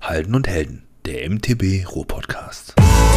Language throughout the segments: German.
Halden und Helden, der MTB Ruhr-Podcast.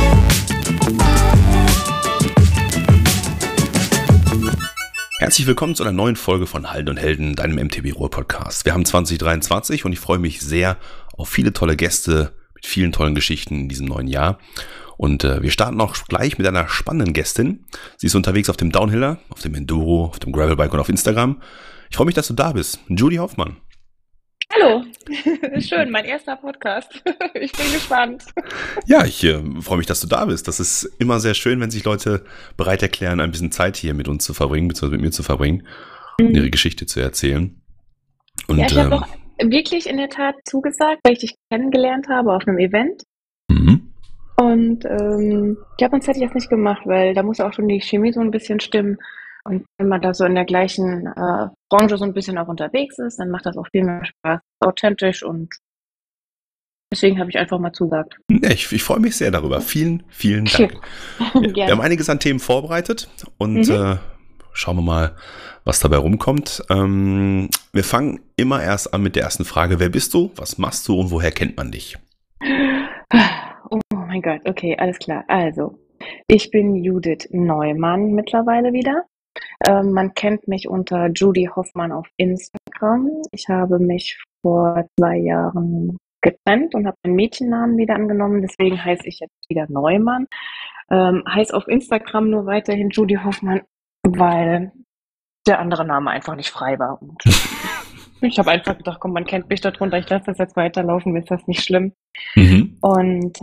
Herzlich willkommen zu einer neuen Folge von Halden und Helden, deinem MTB Ruhr-Podcast. Wir haben 2023 und ich freue mich sehr auf viele tolle Gäste mit vielen tollen Geschichten in diesem neuen Jahr. Und wir starten auch gleich mit einer spannenden Gästin. Sie ist unterwegs auf dem Downhiller, auf dem Enduro, auf dem Gravelbike und auf Instagram. Ich freue mich, dass du da bist. Judy Hoffmann. Hallo, schön, mein erster Podcast. Ich bin gespannt. Ja, ich freue mich, dass du da bist. Das ist immer sehr schön, wenn sich Leute bereit erklären, ein bisschen Zeit hier mit uns zu verbringen, beziehungsweise mit mir zu verbringen und ihre Geschichte zu erzählen. Und, ja, ich habe auch wirklich in der Tat zugesagt, weil ich dich kennengelernt habe auf einem Event. Und ich glaube, sonst hätte ich das nicht gemacht, weil da muss auch schon die Chemie so ein bisschen stimmen. Und wenn man da so in der gleichen Branche so ein bisschen auch unterwegs ist, dann macht das auch viel mehr Spaß, authentisch, und deswegen habe ich einfach mal zugesagt. Ich freue mich sehr darüber. Vielen, vielen Dank. Wir haben einiges an Themen vorbereitet und schauen wir mal, was dabei rumkommt. Wir fangen immer erst an mit der ersten Frage. Wer bist du, was machst du und woher kennt man dich? Oh mein Gott, okay, alles klar. Also, ich bin Judith Neumann mittlerweile wieder. Man kennt mich unter Judy Hoffmann auf Instagram. Ich habe mich vor 2 Jahren getrennt und habe meinen Mädchennamen wieder angenommen. Deswegen heiße ich jetzt wieder Neumann. Heiße auf Instagram nur weiterhin Judy Hoffmann, weil der andere Name einfach nicht frei war. Und ich habe einfach gedacht, komm, man kennt mich darunter, ich lasse das jetzt weiterlaufen, mir ist das nicht schlimm. Und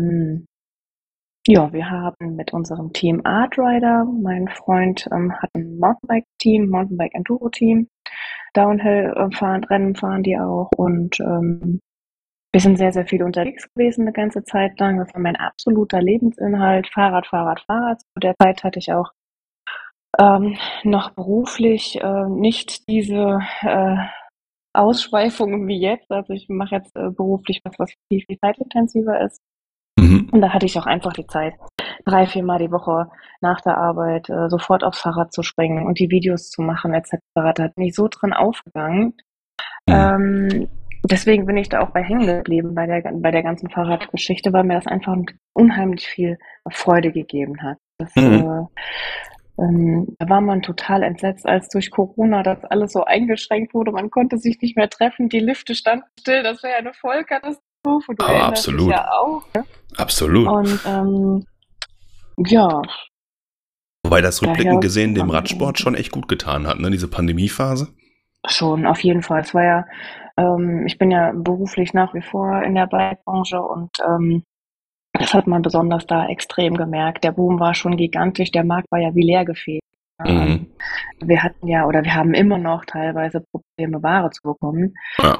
ja, wir haben mit unserem Team Artrider, mein Freund hat ein Mountainbike-Team, Mountainbike-Enduro-Team, Downhill-Rennen fahren die auch, und wir sind sehr, sehr viel unterwegs gewesen eine ganze Zeit lang. Das war mein absoluter Lebensinhalt, Fahrrad, Fahrrad, Fahrrad. Zu der Zeit hatte ich auch noch beruflich nicht diese Ausschweifungen wie jetzt. Also ich mache jetzt beruflich was viel, viel zeitintensiver ist. Und da hatte ich auch einfach die Zeit, 3-4 Mal die Woche nach der Arbeit sofort aufs Fahrrad zu springen und die Videos zu machen etc. Da hat mich so drin aufgegangen. Deswegen bin ich da auch bei hängen geblieben bei der ganzen Fahrradgeschichte, weil mir das einfach unheimlich viel Freude gegeben hat. Da war man total entsetzt, als durch Corona das alles so eingeschränkt wurde. Man konnte sich nicht mehr treffen, die Lifte standen still. Das wäre ja eine Vollkatastrophe. Du erinnerst dich ja auch. Ne? Absolut. Und ja. Wobei das rückblickend gesehen dem Radsport schon echt gut getan hat, ne? Diese Pandemiephase. Schon, auf jeden Fall. Es war ja, ich bin ja beruflich nach wie vor in der Bike-Branche, und das hat man besonders da extrem gemerkt. Der Boom war schon gigantisch, der Markt war ja wie leergefegt. Wir hatten ja, oder wir haben immer noch teilweise Probleme, Ware zu bekommen. Ja.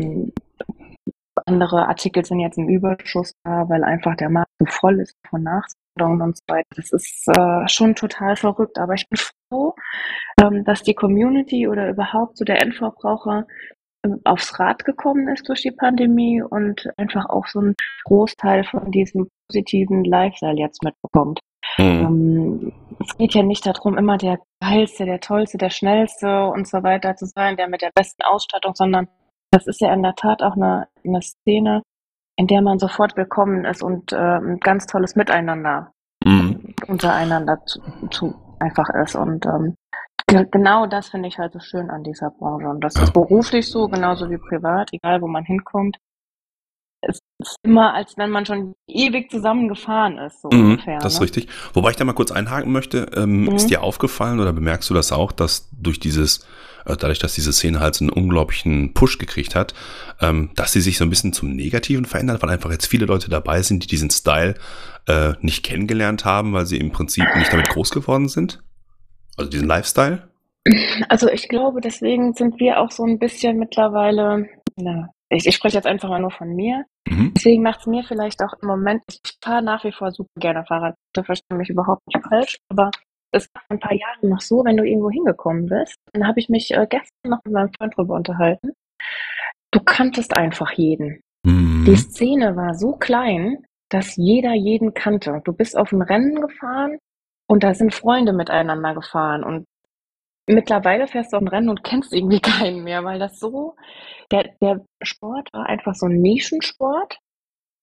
Andere Artikel sind jetzt im Überschuss da, weil einfach der Markt so voll ist von Nachfrage und so weiter. Das ist schon total verrückt. Aber ich bin froh, dass die Community oder überhaupt so der Endverbraucher aufs Rad gekommen ist durch die Pandemie und einfach auch so einen Großteil von diesem positiven Lifestyle jetzt mitbekommt. Es geht ja nicht darum, immer der Geilste, der Tollste, der Schnellste und so weiter zu sein, der mit der besten Ausstattung, sondern das ist ja in der Tat auch eine Szene, in der man sofort willkommen ist und ein ganz tolles Miteinander untereinander zu einfach ist. Und genau das finde ich halt so schön an dieser Branche. Und das ist beruflich so, genauso wie privat, egal wo man hinkommt. Es ist immer, als wenn man schon ewig zusammen gefahren ist, so ungefähr. Das ist richtig. Wobei ich da mal kurz einhaken möchte, ist dir aufgefallen oder bemerkst du das auch, dass dadurch, dass diese Szene halt so einen unglaublichen Push gekriegt hat, dass sie sich so ein bisschen zum Negativen verändert, weil einfach jetzt viele Leute dabei sind, die diesen Style nicht kennengelernt haben, weil sie im Prinzip nicht damit groß geworden sind? Also diesen Lifestyle? Also ich glaube, deswegen sind wir auch so ein bisschen mittlerweile, ich spreche jetzt einfach mal nur von mir. Deswegen macht es mir vielleicht auch im Moment, ich fahre nach wie vor super gerne Fahrrad, da verstehe mich überhaupt nicht falsch, aber es war vor ein paar Jahren noch so, wenn du irgendwo hingekommen bist, dann habe ich mich gestern noch mit meinem Freund drüber unterhalten, du kanntest einfach jeden. Die Szene war so klein, dass jeder jeden kannte. Du bist auf ein Rennen gefahren und da sind Freunde miteinander gefahren, und mittlerweile fährst du auf ein Rennen und kennst irgendwie keinen mehr, weil das so, der Sport war einfach so ein Nischensport.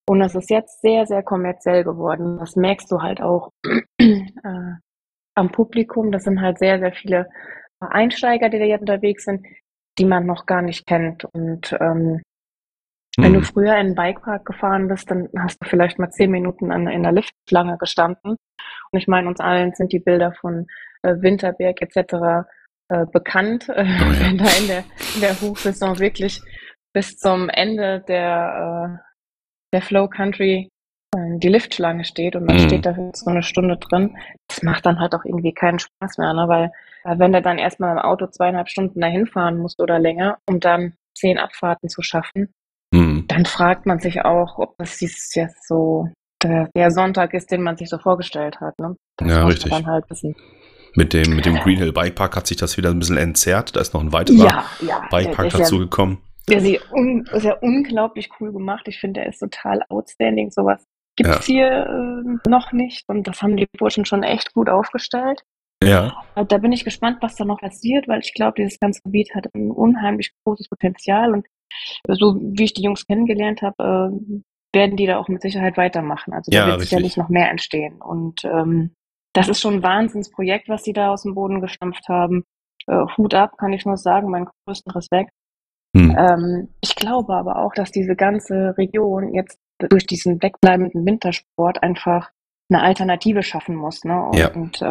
Und es ist jetzt sehr, sehr kommerziell geworden. Das merkst du halt auch am Publikum. Das sind halt sehr, sehr viele Einsteiger, die da jetzt unterwegs sind, die man noch gar nicht kennt. Und wenn du früher in den Bikepark gefahren bist, dann hast du vielleicht mal 10 Minuten in der Liftschlange gestanden. Und ich meine, uns allen sind die Bilder von Winterberg etc. Bekannt, wenn da in der Hochsaison wirklich bis zum Ende der Flow Country die Liftschlange steht und man steht da so eine Stunde drin. Das macht dann halt auch irgendwie keinen Spaß mehr, ne? Weil wenn du dann erstmal im Auto 2,5 Stunden dahin fahren musst oder länger, um dann 10 Abfahrten zu schaffen, dann fragt man sich auch, ob das jetzt so der Sonntag ist, den man sich so vorgestellt hat. Ne? Das ja, richtig. Dann halt wissen. Mit dem Green Hill Bike Park hat sich das wieder ein bisschen entzerrt. Da ist noch ein weiterer Bike Park dazugekommen. Der ist ja unglaublich cool gemacht. Ich finde, der ist total outstanding. Sowas gibt es hier noch nicht. Und das haben die Burschen schon echt gut aufgestellt. Ja. Da bin ich gespannt, was da noch passiert, weil ich glaube, dieses ganze Gebiet hat ein unheimlich großes Potenzial. Und so wie ich die Jungs kennengelernt habe, werden die da auch mit Sicherheit weitermachen. Also da wird sicherlich noch mehr entstehen. Und das ist schon ein Wahnsinnsprojekt, was die da aus dem Boden gestampft haben. Hut ab, kann ich nur sagen, meinen größten Respekt. Ich glaube aber auch, dass diese ganze Region jetzt durch diesen wegbleibenden Wintersport einfach eine Alternative schaffen muss. Ne? Und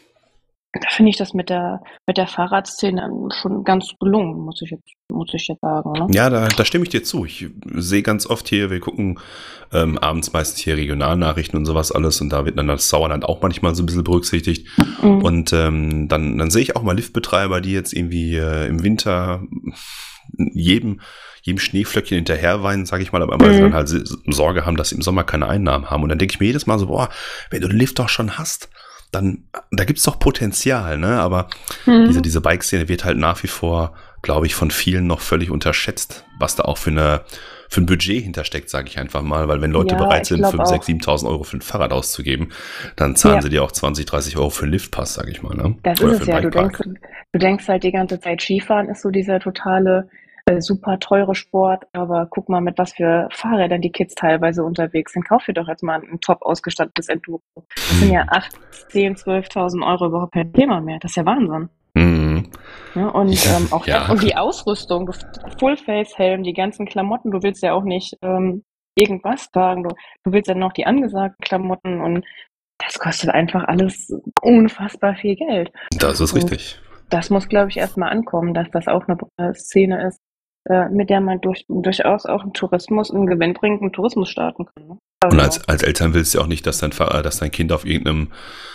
da finde ich das mit der Fahrradszene schon ganz gelungen, muss ich jetzt sagen. Ne? Ja, da stimme ich dir zu. Ich sehe ganz oft hier, wir gucken abends meistens hier Regionalnachrichten und sowas alles und da wird dann das Sauerland auch manchmal so ein bisschen berücksichtigt. Und dann sehe ich auch mal Liftbetreiber, die jetzt irgendwie im Winter jedem Schneeflöckchen hinterherweinen, sage ich mal, aber weil sie dann halt Sorge haben, dass sie im Sommer keine Einnahmen haben. Und dann denke ich mir jedes Mal so, boah, wenn du den Lift doch schon hast, dann, da gibt's doch Potenzial, ne? Aber diese Bike-Szene wird halt nach wie vor, glaube ich, von vielen noch völlig unterschätzt, was da auch für ein Budget hintersteckt, sage ich einfach mal, weil wenn Leute bereit sind, 5.000, 6.000, 7.000 Euro für ein Fahrrad auszugeben, dann zahlen sie dir auch 20, 30 Euro für einen Liftpass, sage ich mal, ne? Das oder ist es ja, du denkst halt die ganze Zeit, Skifahren ist so dieser totale super teure Sport, aber guck mal, mit was für Fahrrädern die Kids teilweise unterwegs sind. Kauf dir doch jetzt mal ein top ausgestattetes Enduro. Das sind ja 8, 10, 12.000 Euro überhaupt kein Thema mehr. Das ist ja Wahnsinn. Ja, und und die Ausrüstung, Full-Face-Helm, die ganzen Klamotten, du willst ja auch nicht irgendwas tragen, du willst ja noch die angesagten Klamotten und das kostet einfach alles unfassbar viel Geld. Das ist richtig. Das muss, glaube ich, erstmal ankommen, dass das auch eine Szene ist, mit der man durchaus auch einen gewinnbringenden Tourismus starten kann. Ne? Und als Eltern willst du auch nicht, dass dein Kind auf irgendeinem,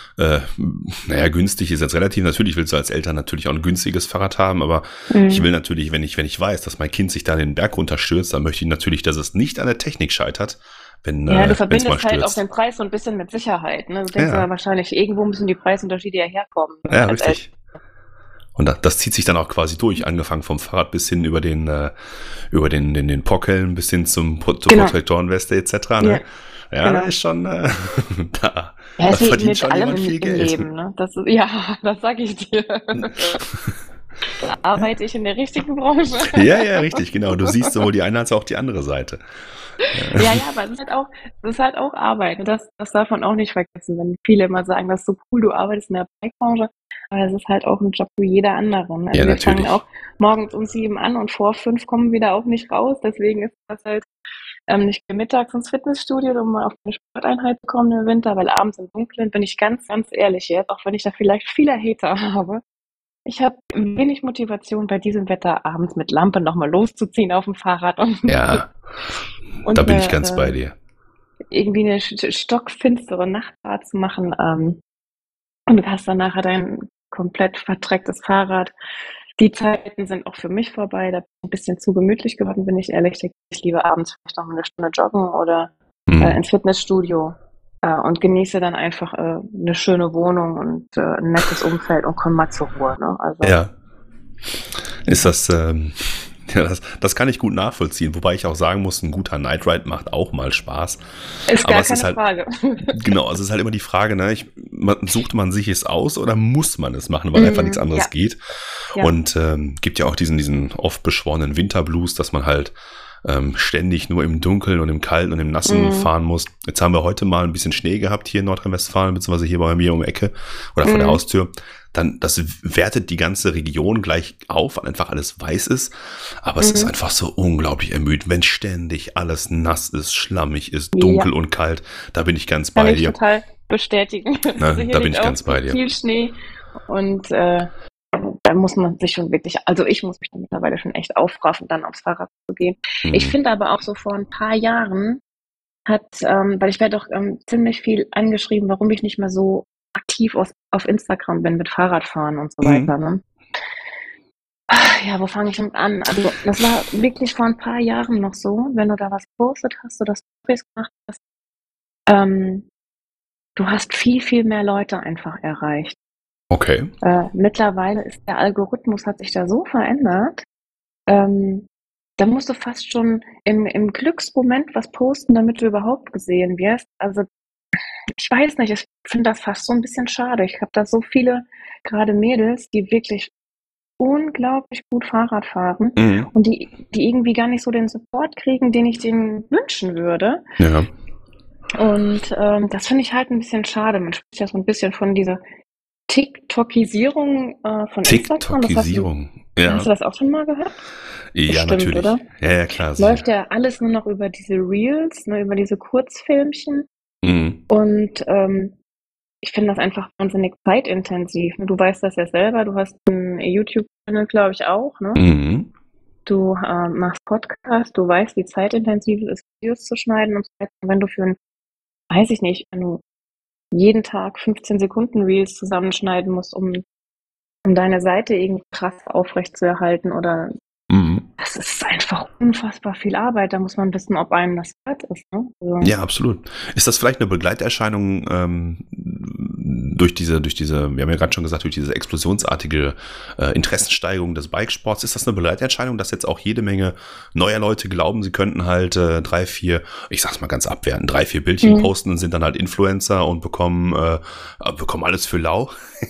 günstig ist jetzt relativ, natürlich willst du als Eltern natürlich auch ein günstiges Fahrrad haben, aber ich will natürlich, wenn ich weiß, dass mein Kind sich da den Berg runterstürzt, dann möchte ich natürlich, dass es nicht an der Technik scheitert. Du verbindest halt auch den Preis so ein bisschen mit Sicherheit. Ne? Du denkst aber wahrscheinlich, irgendwo müssen die Preisunterschiede ja herkommen. Ja, richtig. Und das zieht sich dann auch quasi durch, angefangen vom Fahrrad bis hin über den Pockhelm bis hin zur Protektorenweste etc. Ne? Ja, das ist schon, da verdient schon jemand viel Geld. Leben, ne? Das sag ich dir. Da arbeite ich in der richtigen Branche. Ja, richtig, genau. Du siehst sowohl die eine als auch die andere Seite. Ja, aber es ist halt auch Arbeit. Das darf man auch nicht vergessen, wenn viele immer sagen, das ist so cool, du arbeitest in der Bike-Branche, aber es ist halt auch ein Job wie jeder andere. Also wir fangen auch morgens um 7 an und vor 5 kommen wir da auch nicht raus, deswegen ist das halt nicht mittags ins Fitnessstudio, um mal auf eine Sporteinheit zu kommen im Winter, weil abends im Dunkeln, bin ich ganz, ganz ehrlich jetzt, auch wenn ich da vielleicht viele Hater habe, ich habe wenig Motivation, bei diesem Wetter abends mit Lampe nochmal loszuziehen auf dem Fahrrad. Und da bin ich ganz bei dir. Irgendwie eine stockfinstere Nachtfahrt zu machen. Und du hast dann nachher dein komplett verdrecktes Fahrrad. Die Zeiten sind auch für mich vorbei. Da bin ich ein bisschen zu gemütlich geworden, bin ich ehrlich. Ich liebe abends vielleicht noch mal eine Stunde joggen oder ins Fitnessstudio. Und genieße dann einfach eine schöne Wohnung und ein nettes Umfeld und komme mal zur Ruhe. Ne? Also, ist das, das kann ich gut nachvollziehen, wobei ich auch sagen muss, ein guter Night Ride macht auch mal Spaß. Ist gar keine Frage. Genau, also es ist halt immer die Frage, ne, sucht man sich es aus oder muss man es machen, weil einfach nichts anderes geht. Ja. Und gibt ja auch diesen oft beschworenen Winterblues, dass man halt ständig nur im Dunkeln und im Kalten und im Nassen fahren musst. Jetzt haben wir heute mal ein bisschen Schnee gehabt hier in Nordrhein-Westfalen, beziehungsweise hier bei mir um die Ecke oder vor der Haustür. Dann, das wertet die ganze Region gleich auf, weil einfach alles weiß ist. Aber es ist einfach so unglaublich ermüdend, wenn ständig alles nass ist, schlammig ist, dunkel und kalt. Da bin ich ganz bei dir. Kann ich total bestätigen. Also da bin ich ganz bei dir. Viel Schnee und da muss man sich schon wirklich, also ich muss mich da mittlerweile schon echt aufraffen, dann aufs Fahrrad zu gehen. Ich finde aber auch so vor ein paar Jahren weil ich werde auch ziemlich viel angeschrieben, warum ich nicht mehr so aktiv auf Instagram bin mit Fahrradfahren und so weiter. Ne? Ja, wo fange ich damit an? Also das war wirklich vor ein paar Jahren noch so, wenn du da was postet hast oder Stories gemacht hast, du hast viel, viel mehr Leute einfach erreicht. Okay. Mittlerweile ist der Algorithmus, hat sich da so verändert, da musst du fast schon im Glücksmoment was posten, damit du überhaupt gesehen wirst. Also ich weiß nicht, ich finde das fast so ein bisschen schade. Ich habe da so viele, gerade Mädels, die wirklich unglaublich gut Fahrrad fahren und die irgendwie gar nicht so den Support kriegen, den ich denen wünschen würde. Ja. Und das finde ich halt ein bisschen schade. Man spricht ja so ein bisschen von dieser TikTokisierung von Instagram. TikTokisierung, ja. Hast du das auch schon mal gehört? Ja, Bestimmt, natürlich. oder? Ja, klar. Läuft ja alles nur noch über diese Reels, ne, über diese Kurzfilmchen. Und ich finde das einfach wahnsinnig zeitintensiv. Du weißt das ja selber, du hast einen YouTube-Channel, glaube ich, auch, ne? Du machst Podcast, du weißt, wie zeitintensiv es ist, Videos zu schneiden und so weiter. Wenn du weiß ich nicht, wenn du jeden Tag 15 Sekunden Reels zusammenschneiden musst, um deine Seite irgendwie krass aufrecht zu erhalten oder das ist einfach unfassbar viel Arbeit. Da muss man wissen, ob einem das wert ist. Ne? Also, ja, absolut. Ist das vielleicht eine Begleiterscheinung durch diese, wir haben ja gerade schon gesagt, durch diese explosionsartige Interessensteigerung des Bikesports? Ist das eine Begleiterscheinung, dass jetzt auch jede Menge neuer Leute glauben, sie könnten halt 3, 4, ich sag's mal ganz abwertend, 3, 4 Bildchen posten und sind dann halt Influencer und bekommen alles für lau?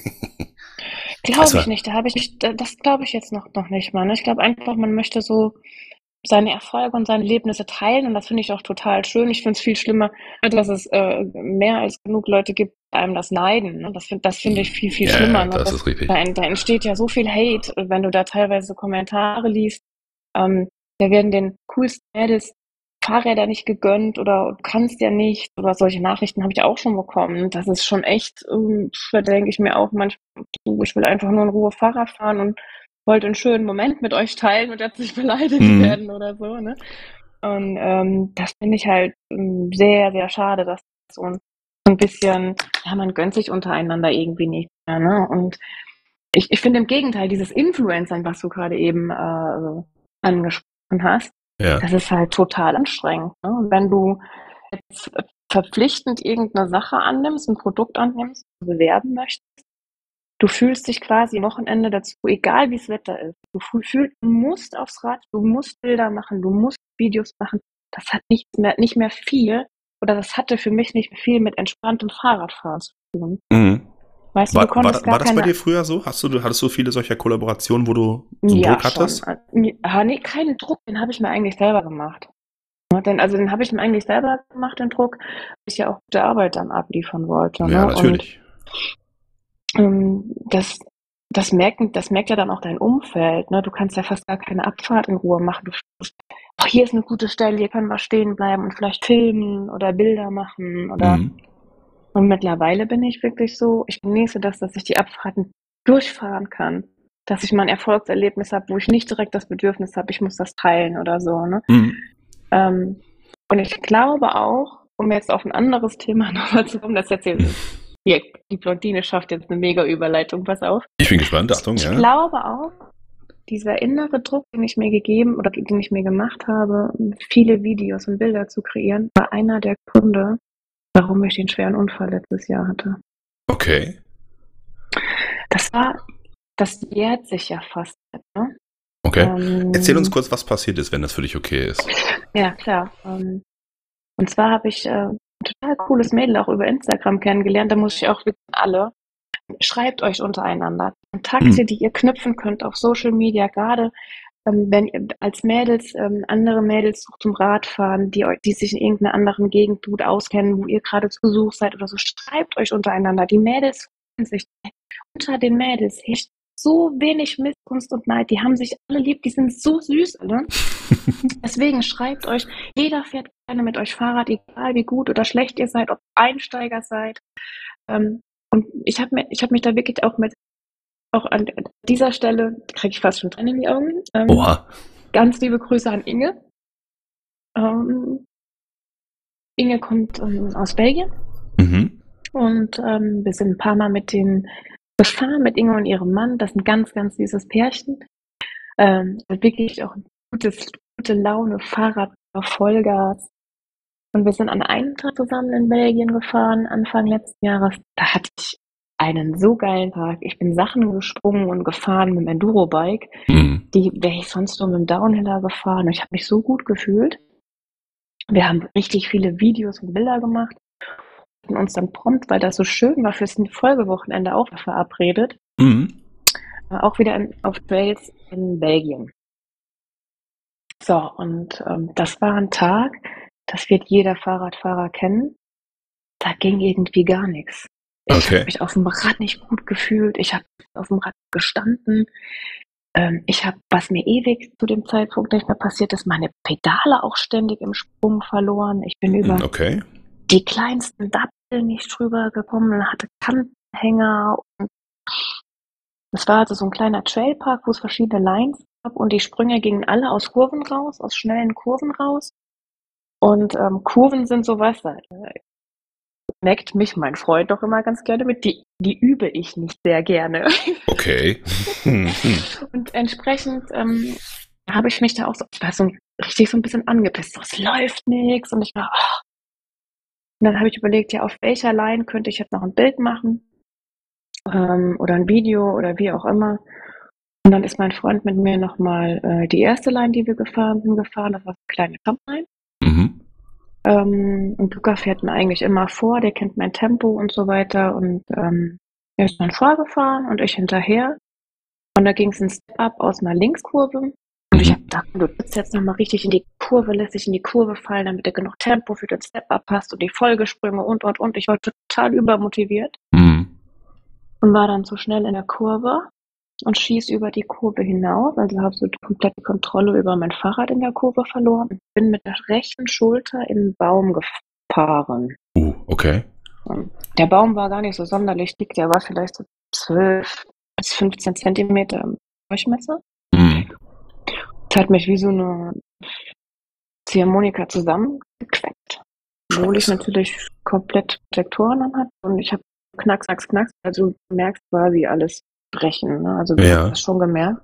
Glaube ich nicht. Das glaube ich jetzt noch nicht mal. Ne? Ich glaube einfach, man möchte so seine Erfolge und seine Erlebnisse teilen und das finde ich auch total schön. Ich finde es viel schlimmer, dass es mehr als genug Leute gibt, die einem das neiden. Ne? Das finde ich viel, viel schlimmer. Ne? Das ist richtig. Da entsteht ja so viel Hate, wenn du da teilweise Kommentare liest. Da werden den coolsten Mädels Fahrräder nicht gegönnt oder du kannst ja nicht oder solche Nachrichten habe ich auch schon bekommen. Das ist schon echt, da denke ich mir auch manchmal, ich will einfach nur in Ruhe Fahrrad fahren und wollte einen schönen Moment mit euch teilen und jetzt nicht beleidigt werden oder so. Ne? Und das finde ich halt sehr, sehr schade, dass so ein bisschen, ja, man gönnt sich untereinander irgendwie nicht mehr. Ne? Und ich finde im Gegenteil, dieses Influencern, was du gerade eben angesprochen hast, das ist halt total anstrengend. Ne? Wenn du jetzt verpflichtend irgendeine Sache annimmst, ein Produkt annimmst, bewerben möchtest, du fühlst dich quasi am Wochenende dazu, egal wie das Wetter ist. Du musst aufs Rad, du musst Bilder machen, du musst Videos machen. Das hat nicht mehr viel, oder das hatte für mich nicht viel mit entspanntem Fahrradfahren zu tun. Weißt du, war das bei dir früher so? Hattest du viele solcher Kollaborationen, wo du so einen Druck hattest? Nee, keinen Druck, den habe ich mir eigentlich selber gemacht. Den habe ich mir eigentlich selber gemacht, den Druck, weil ich ja auch gute Arbeit dann abliefern wollte. Ja, ne? natürlich. Und das merkt ja dann auch dein Umfeld. Ne? Du kannst ja fast gar keine Abfahrt in Ruhe machen. Hier ist eine gute Stelle, hier können wir stehen bleiben und vielleicht filmen oder Bilder machen oder und mittlerweile bin ich wirklich so, ich genieße das, dass ich die Abfahrten durchfahren kann, dass ich mal ein Erfolgserlebnis habe, wo ich nicht direkt das Bedürfnis habe, ich muss das teilen oder so. Ne? Und ich glaube auch, um jetzt auf ein anderes Thema nochmal zu kommen, das jetzt hier, die Blondine schafft jetzt eine mega Überleitung, pass auf. Ich bin gespannt, Achtung, ja. Ich glaube auch, dieser innere Druck, den ich mir gegeben oder den ich mir gemacht habe, viele Videos und Bilder zu kreieren, war einer der Gründe, warum ich den schweren Unfall letztes Jahr hatte. Okay. Das jährt sich ja fast. Ne? Okay. Erzähl uns kurz, was passiert ist, wenn das für dich okay ist. Ja, klar. Und zwar habe ich ein total cooles Mädel auch über Instagram kennengelernt. Da muss ich auch wissen, alle, schreibt euch untereinander. Kontakte, die ihr knüpfen könnt auf Social Media, gerade wenn ihr als Mädels andere Mädels zum Radfahren, die sich in irgendeiner anderen Gegend gut auskennen, wo ihr gerade zu Besuch seid oder so, schreibt euch untereinander. Die Mädels freuen sich. Unter den Mädels herrscht so wenig Missgunst und Neid. Die haben sich alle lieb, die sind so süß, ne? Deswegen schreibt euch, jeder fährt gerne mit euch Fahrrad, egal wie gut oder schlecht ihr seid, ob ihr Einsteiger seid. Und ich hab mich da wirklich auch an dieser Stelle, kriege ich fast schon Tränen in die Augen. Oha. Ganz liebe Grüße an Inge. Ähm, Inge kommt aus Belgien Mhm. und wir sind ein paar Mal mit denen gefahren, mit Inge und ihrem Mann. Das ist ein ganz, ganz süßes Pärchen. Wirklich auch gute Laune, Fahrrad, Vollgas. Und wir sind an einem Tag zusammen in Belgien gefahren, Anfang letzten Jahres. Da hatte ich einen so geilen Tag. Ich bin Sachen gesprungen und gefahren mit dem Enduro-Bike. Mhm. Die wäre ich sonst nur mit dem Downhiller gefahren. Und ich habe mich so gut gefühlt. Wir haben richtig viele Videos und Bilder gemacht und uns dann prompt, weil das so schön war, fürs Folgewochenende auch verabredet. Mhm. Auch wieder auf Trails in Belgien. So, und das war ein Tag, das wird jeder Fahrradfahrer kennen. Da ging irgendwie gar nichts. Ich habe Okay. mich auf dem Rad nicht gut gefühlt. Ich habe auf dem Rad gestanden. Was mir ewig zu dem Zeitpunkt nicht mehr passiert ist, meine Pedale auch ständig im Sprung verloren. Ich bin über Okay. die kleinsten Datteln nicht drüber gekommen, hatte Kantenhänger. Und es war also so ein kleiner Trailpark, wo es verschiedene Lines gab und die Sprünge gingen alle aus Kurven raus, aus schnellen Kurven raus. Und Kurven sind sowas, da neckt mich mein Freund doch immer ganz gerne mit, die übe ich nicht sehr gerne. Okay. Mhm. Und entsprechend habe ich mich da auch so, ich war so richtig so ein bisschen angepisst, so, es läuft nichts und ich war, und dann habe ich überlegt, ja, auf welcher Line könnte ich jetzt noch ein Bild machen oder ein Video oder wie auch immer. Und dann ist mein Freund mit mir nochmal die erste Line, die wir gefahren, das war eine kleine Topline. Mhm. Und Luca fährt mir eigentlich immer vor, der kennt mein Tempo und so weiter. Und er ist dann vorgefahren und ich hinterher. Und da ging es ein Step-Up aus einer Linkskurve. Und ich habe Mhm. gedacht, du trittst jetzt nochmal richtig in die Kurve, lässt dich in die Kurve fallen, damit du genug Tempo für den Step-Up hast und die Folgesprünge und. Ich war total übermotiviert Mhm. und war dann zu schnell in der Kurve und schieß über die Kurve hinaus. Also habe so komplett die Kontrolle über mein Fahrrad in der Kurve verloren und bin mit der rechten Schulter in den Baum gefahren. Okay. Der Baum war gar nicht so sonderlich dick, der war vielleicht so 12 bis 15 Zentimeter im Durchmesser. Mhm. Das hat mich wie so eine Ziehharmonika zusammengequetscht, obwohl ich Scheiße. natürlich komplett Protektoren anhatte und ich habe Knacks, Knacks, Knacks, also du merkst quasi alles brechen, ne? Also du hast Ja. das schon gemerkt.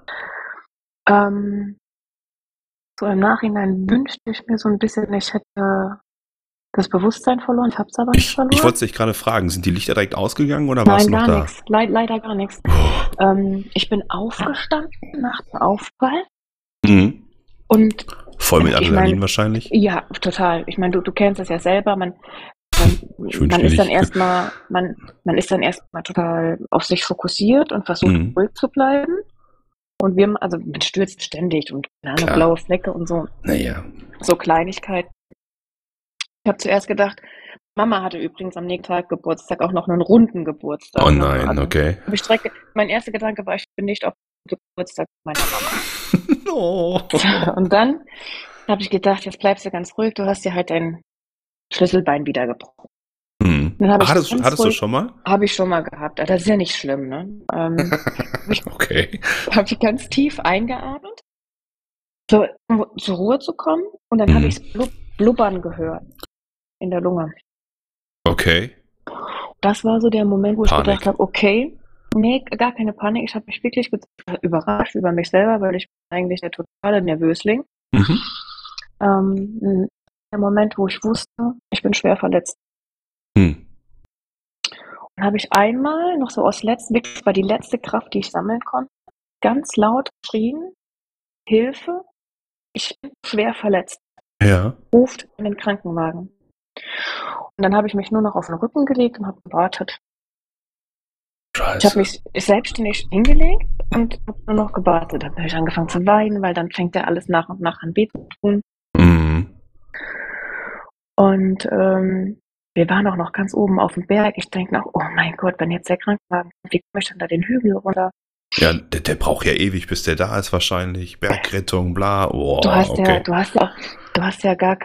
So im Nachhinein wünschte ich mir so ein bisschen, ich hätte das Bewusstsein verloren, ich habe es aber nicht Ich verloren. wollte dich gerade fragen, sind die Lichter direkt ausgegangen oder warst Nein, du noch gar da? nichts, leider gar nichts. Ich bin aufgestanden nach dem Aufprall Mhm. und Voll mit ich Adrenalin meine, wahrscheinlich. ja, total. Ich meine, du kennst es ja selber, Ich man wünschte ist dann nicht. erstmal, man ist dann erstmal total auf sich fokussiert und versucht Mhm. ruhig zu bleiben. Und also man stürzt ständig und keine Ahnung, Klar. blaue Flecke und so, Naja. so Kleinigkeiten. Ich habe zuerst gedacht, Mama hatte übrigens am nächsten Tag Geburtstag, auch noch einen runden Geburtstag. Oh Ne? nein, Also okay. mein erster Gedanke war, ich bin nicht auf dem Geburtstag meiner Mama. Oh. Und dann habe ich gedacht, jetzt bleibst du ganz ruhig, du hast dir halt dein Schlüsselbein wieder gebrochen. Mhm. Dann habe ich ganz Hattest du ruhig, schon mal? habe ich schon mal gehabt. Das ist ja nicht schlimm, ne? Okay. Habe ich ganz tief eingeatmet, so, um zur Ruhe zu kommen. Und dann habe ich Mhm. Blubbern gehört in der Lunge. Okay. Das war so der Moment, wo ich gedacht Panik. habe, okay, nee, gar keine Panik. Ich habe mich wirklich überrascht über mich selber, weil ich bin eigentlich der totale Nervösling. Mhm. Der Moment, wo ich wusste, ich bin schwer verletzt. Mhm. Dann habe ich einmal noch so wirklich war die letzte Kraft, die ich sammeln konnte, ganz laut geschrien, Hilfe, ich bin schwer verletzt. Ja. Ruft in den Krankenwagen. Und dann habe ich mich nur noch auf den Rücken gelegt und habe gewartet. Ich habe Scheiße. mich selbstständig hingelegt und habe nur noch gewartet. Dann habe ich angefangen zu weinen, weil dann fängt ja alles nach und nach an weh zu tun. Mhm. Und wir waren auch noch ganz oben auf dem Berg. Ich denke noch, oh mein Gott, wenn jetzt der Krankenwagen kommt, wie komme ich dann da den Hügel runter? Ja, der braucht ja ewig, bis der da ist wahrscheinlich. Bergrettung, bla. Du Boah, hast ja, okay. du hast ja gar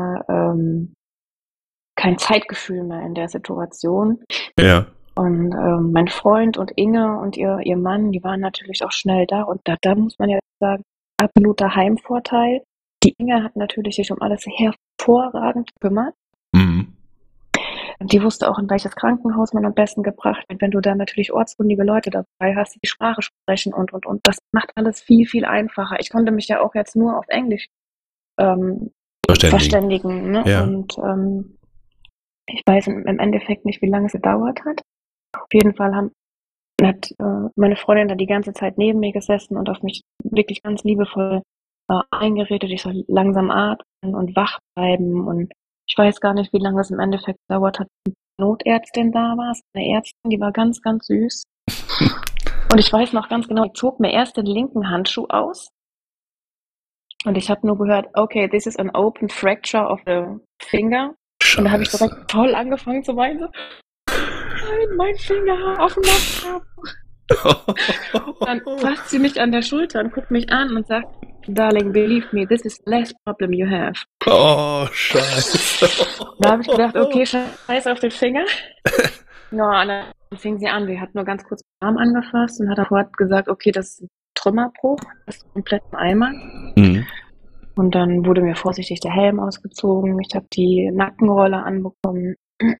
kein Zeitgefühl mehr in der Situation. Ja. Und mein Freund und Inge und ihr Mann, die waren natürlich auch schnell da. Und da muss man ja sagen, absoluter Heimvorteil. Die Inge hat natürlich sich um alles hervorragend gekümmert. Mhm. Die wusste auch, in welches Krankenhaus man am besten gebracht wird. Wenn du da natürlich ortskundige Leute dabei hast, die die Sprache sprechen und. Das macht alles viel, viel einfacher. Ich konnte mich ja auch jetzt nur auf Englisch ähm, Verständigen. verständigen. Ne? Ja. Und ich weiß im Endeffekt nicht, wie lange es gedauert hat. Auf jeden Fall hat meine Freundin da die ganze Zeit neben mir gesessen und auf mich wirklich ganz liebevoll eingeredet. Ich soll langsam atmen und wach bleiben. Und ich weiß gar nicht, wie lange es im Endeffekt gedauert hat, bis die Notärztin da war. Eine Ärztin, die war ganz, ganz süß. Und ich weiß noch ganz genau, ich zog mir erst den linken Handschuh aus. Und ich habe nur gehört, okay, this is an open fracture of the finger. Und da habe ich Scheiße. direkt voll angefangen zu weinen. So, nein, mein Finger auf dem Laptop. Dann fasst sie mich an der Schulter und guckt mich an und sagt, Darling, believe me, this is the last problem you have. Oh, scheiße. Da habe ich gedacht, okay, scheiß auf den Finger. Ja, und dann fing sie an. Sie hat nur ganz kurz den Arm angefasst und hat sofort gesagt, okay, das ist ein Trümmerbruch, das ist komplett im Eimer. Mhm. Und dann wurde mir vorsichtig der Helm ausgezogen. Ich habe die Nackenrolle anbekommen.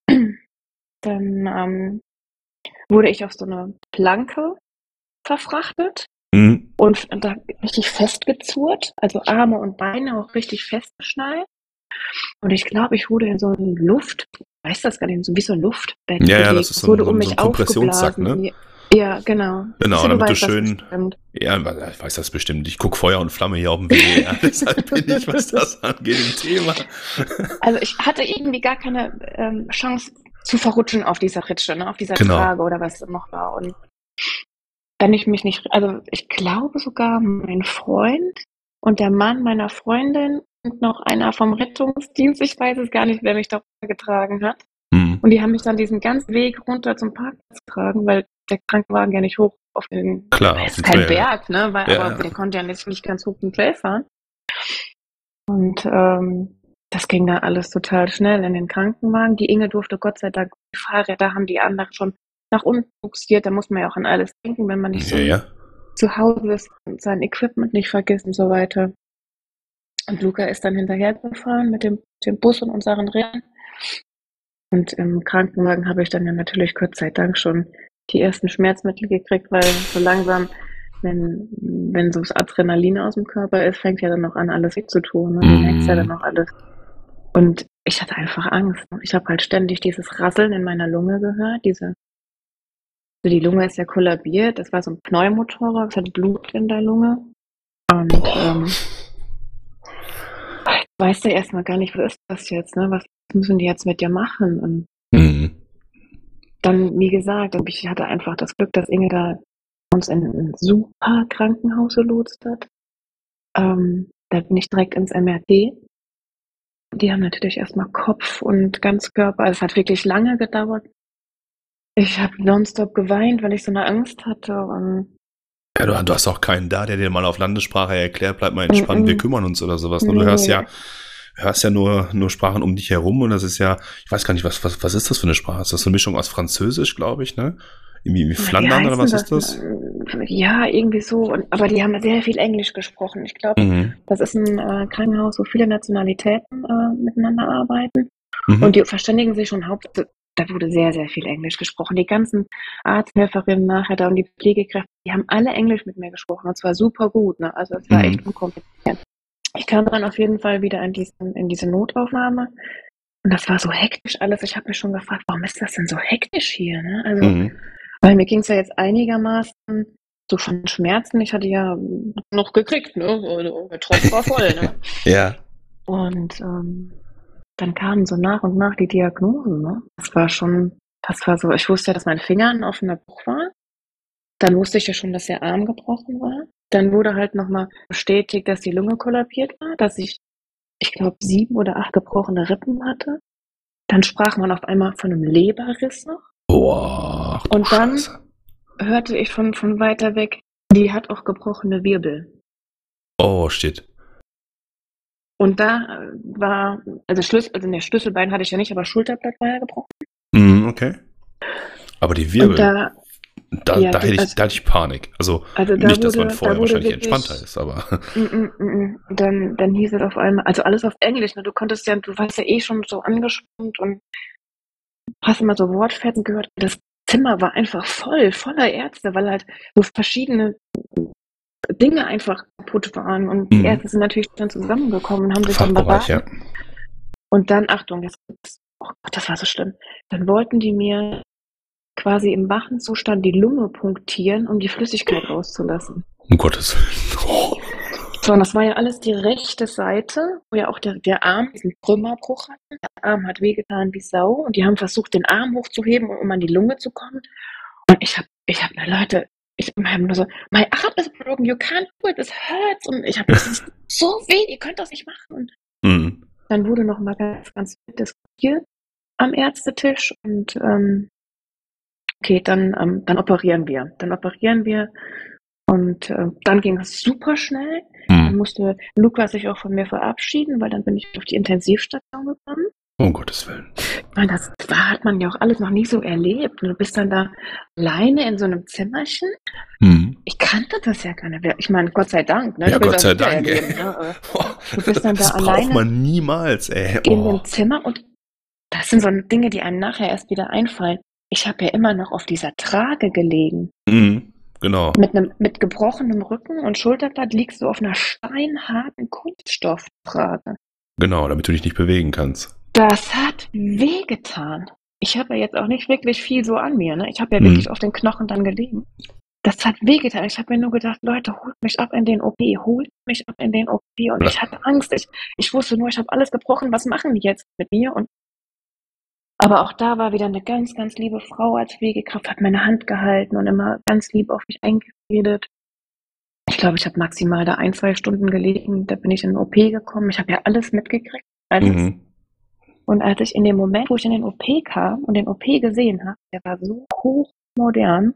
Dann wurde ich auf so eine Planke verfrachtet Mhm. und da richtig festgezurrt, also Arme und Beine auch richtig festgeschnallt. Und ich glaube, ich wurde in so ein weiß das gar nicht, so wie so ein Luftbett Ja, das gelegt. ist Es so ein, wurde so um ein, so ein mich Kompressionssack, aufgeblasen. ne? Ja, genau. Genau, Du damit du weißt das schön. bestimmt. Ja, ich weiß das bestimmt. Ich gucke Feuer und Flamme hier auf dem WDR, deshalb bin ich, was das angeht, im Thema. Also ich hatte irgendwie gar keine Chance zu verrutschen auf dieser Pritsche, ne, auf dieser Genau. Trage oder was noch war. Und wenn ich mich nicht, also ich glaube sogar mein Freund und der Mann meiner Freundin und noch einer vom Rettungsdienst, ich weiß es gar nicht, wer mich da getragen hat. Mhm. Und die haben mich dann diesen ganzen Weg runter zum Parkplatz getragen, weil der Krankenwagen ja nicht hoch auf den, Klar, auf ist den kein Trail. Berg, ne, weil, Ja, aber ja. der konnte ja nicht ganz hoch den Trail fahren. Und das ging da alles total schnell in den Krankenwagen. Die Inge durfte Gott sei Dank, die Fahrräder haben die anderen schon nach unten buxiert. Da muss man ja auch an alles denken, wenn man nicht so Ja, ja. zu Hause ist und sein Equipment nicht vergisst und so weiter. Und Luca ist dann hinterhergefahren mit dem Bus und unseren Rädern. Und im Krankenwagen habe ich dann ja natürlich Gott sei Dank schon die ersten Schmerzmittel gekriegt, weil so langsam, wenn so das Adrenalin aus dem Körper ist, fängt ja dann noch an, alles weh zu tun. Ne? Du merkst ja dann noch alles. Und ich hatte einfach Angst. Ich habe halt ständig dieses Rasseln in meiner Lunge gehört. Die Lunge ist ja kollabiert. Das war so ein Pneumothorax, hatte Blut in der Lunge. Und weißt du erstmal gar nicht, was ist das jetzt, ne? Was müssen die jetzt mit dir machen? Und Mhm. dann, wie gesagt, ich hatte einfach das Glück, dass Inge da uns in ein super Krankenhaus gelotst hat. Da bin ich direkt ins MRT. Die haben natürlich erstmal Kopf und Ganzkörper. Also es hat wirklich lange gedauert. Ich habe nonstop geweint, weil ich so eine Angst hatte. Und Ja, du hast auch keinen da, der dir mal auf Landessprache erklärt, bleib mal entspannt, wir kümmern uns oder sowas. Du hörst nee. ja nur Sprachen um dich herum und das ist ja, ich weiß gar nicht, was ist das für eine Sprache? Ist das so eine Mischung aus Französisch, glaube ich, ne? Irgendwie wie Wie Flandern oder heißen was das? ist das? Ja, irgendwie so. Aber die haben sehr viel Englisch gesprochen. Ich glaube, Mhm. das ist ein Krankenhaus, wo viele Nationalitäten miteinander arbeiten. Und Mhm. die verständigen sich schon da wurde sehr, sehr viel Englisch gesprochen. Die ganzen Arzthelferinnen nachher da und die Pflegekräfte, die haben alle Englisch mit mir gesprochen. Und zwar super gut, ne? Also es war echt Mhm. unkompliziert. Ich kam dann auf jeden Fall wieder in diese Notaufnahme. Und das war so hektisch alles. Ich habe mich schon gefragt, warum ist das denn so hektisch hier, ne? Also, Mhm. weil mir ging es ja jetzt einigermaßen so von Schmerzen. Ich hatte ja noch gekriegt, ne? Also, der Tropf war voll, ne? Ja. Und dann kamen so nach und nach die Diagnosen, ne? Das war schon Das war so, ich wusste ja, dass mein Finger ein offener Bruch war. Dann wusste ich ja schon, dass der Arm gebrochen war. Dann wurde halt nochmal bestätigt, dass die Lunge kollabiert war, dass ich glaube, 7 oder 8 gebrochene Rippen hatte. Dann sprach man auf einmal von einem Leberriss noch. Boah, ach du Und dann Scheiße. hörte ich von weiter weg, die hat auch gebrochene Wirbel. Oh, shit. Und da war, also Schlüsselbein hatte ich ja nicht, aber Schulterblatt war ja gebrochen. Okay. Aber die Und Wirbel, da, ja, da hätte ich Panik. Also da nicht, dass man wurde vorher wahrscheinlich wirklich, entspannter ist, aber Dann hieß es auf einmal, also alles auf Englisch, ne? Du warst ja eh schon so angespannt und hast immer so Wortfetzen gehört. Das Zimmer war einfach voller Ärzte, weil halt so verschiedene Dinge einfach kaputt waren. Und die Ärzte sind natürlich dann zusammengekommen und haben sich dann Fachbereich, ja. beraten. Und dann, Achtung, oh Gott, das war so schlimm. Dann wollten die mir quasi im wachen Zustand die Lunge punktieren, um die Flüssigkeit rauszulassen. Um Gottes Willen. Oh. So, und das war ja alles die rechte Seite, wo ja auch der Arm diesen Trümmerbruch hatte. Der Arm hat wehgetan wie Sau und die haben versucht, den Arm hochzuheben, um an die Lunge zu kommen. Und ich hab Leute, ich habe nur so, my arm is broken, you can't do it, it hurts. Und ich habe das ist so weh, ihr könnt das nicht machen. Und dann wurde noch mal ganz viel diskutiert am Ärztetisch und okay, dann operieren wir. Und dann ging es super schnell. Dann musste Luca sich auch von mir verabschieden, weil dann bin ich auf die Intensivstation gekommen. Um Gottes Willen. Das hat man ja auch alles noch nie so erlebt. Du bist dann da alleine in so einem Zimmerchen. Ich kannte das ja gar nicht. Ich meine, Gott sei Dank. Ne? Ja, Gott sei Dank. Ne? Du bist dann da das alleine braucht man niemals, ey. in dem Zimmer. Und das sind so Dinge, die einem nachher erst wieder einfallen. Ich habe ja immer noch auf dieser Trage gelegen. Genau. Mit gebrochenem Rücken und Schulterblatt liegst du auf einer steinharten Kunststofftrage. Genau, damit du dich nicht bewegen kannst. Das hat wehgetan. Ich habe ja jetzt auch nicht wirklich viel so an mir. Ne? Ich habe ja wirklich auf den Knochen dann gelegen. Das hat wehgetan. Ich habe mir nur gedacht, Leute, holt mich ab in den OP. Und ich hatte Angst. Ich wusste nur, ich habe alles gebrochen. Was machen die jetzt mit mir? Aber auch da war wieder eine ganz, ganz liebe Frau als Pflegekraft, hat meine Hand gehalten und immer ganz lieb auf mich eingeredet. Ich glaube, ich habe maximal da 1-2 Stunden gelegen. Da bin ich in den OP gekommen. Ich habe ja alles mitgekriegt. Alles. Und als ich in dem Moment, wo ich in den OP kam und den OP gesehen habe, der war so hochmodern,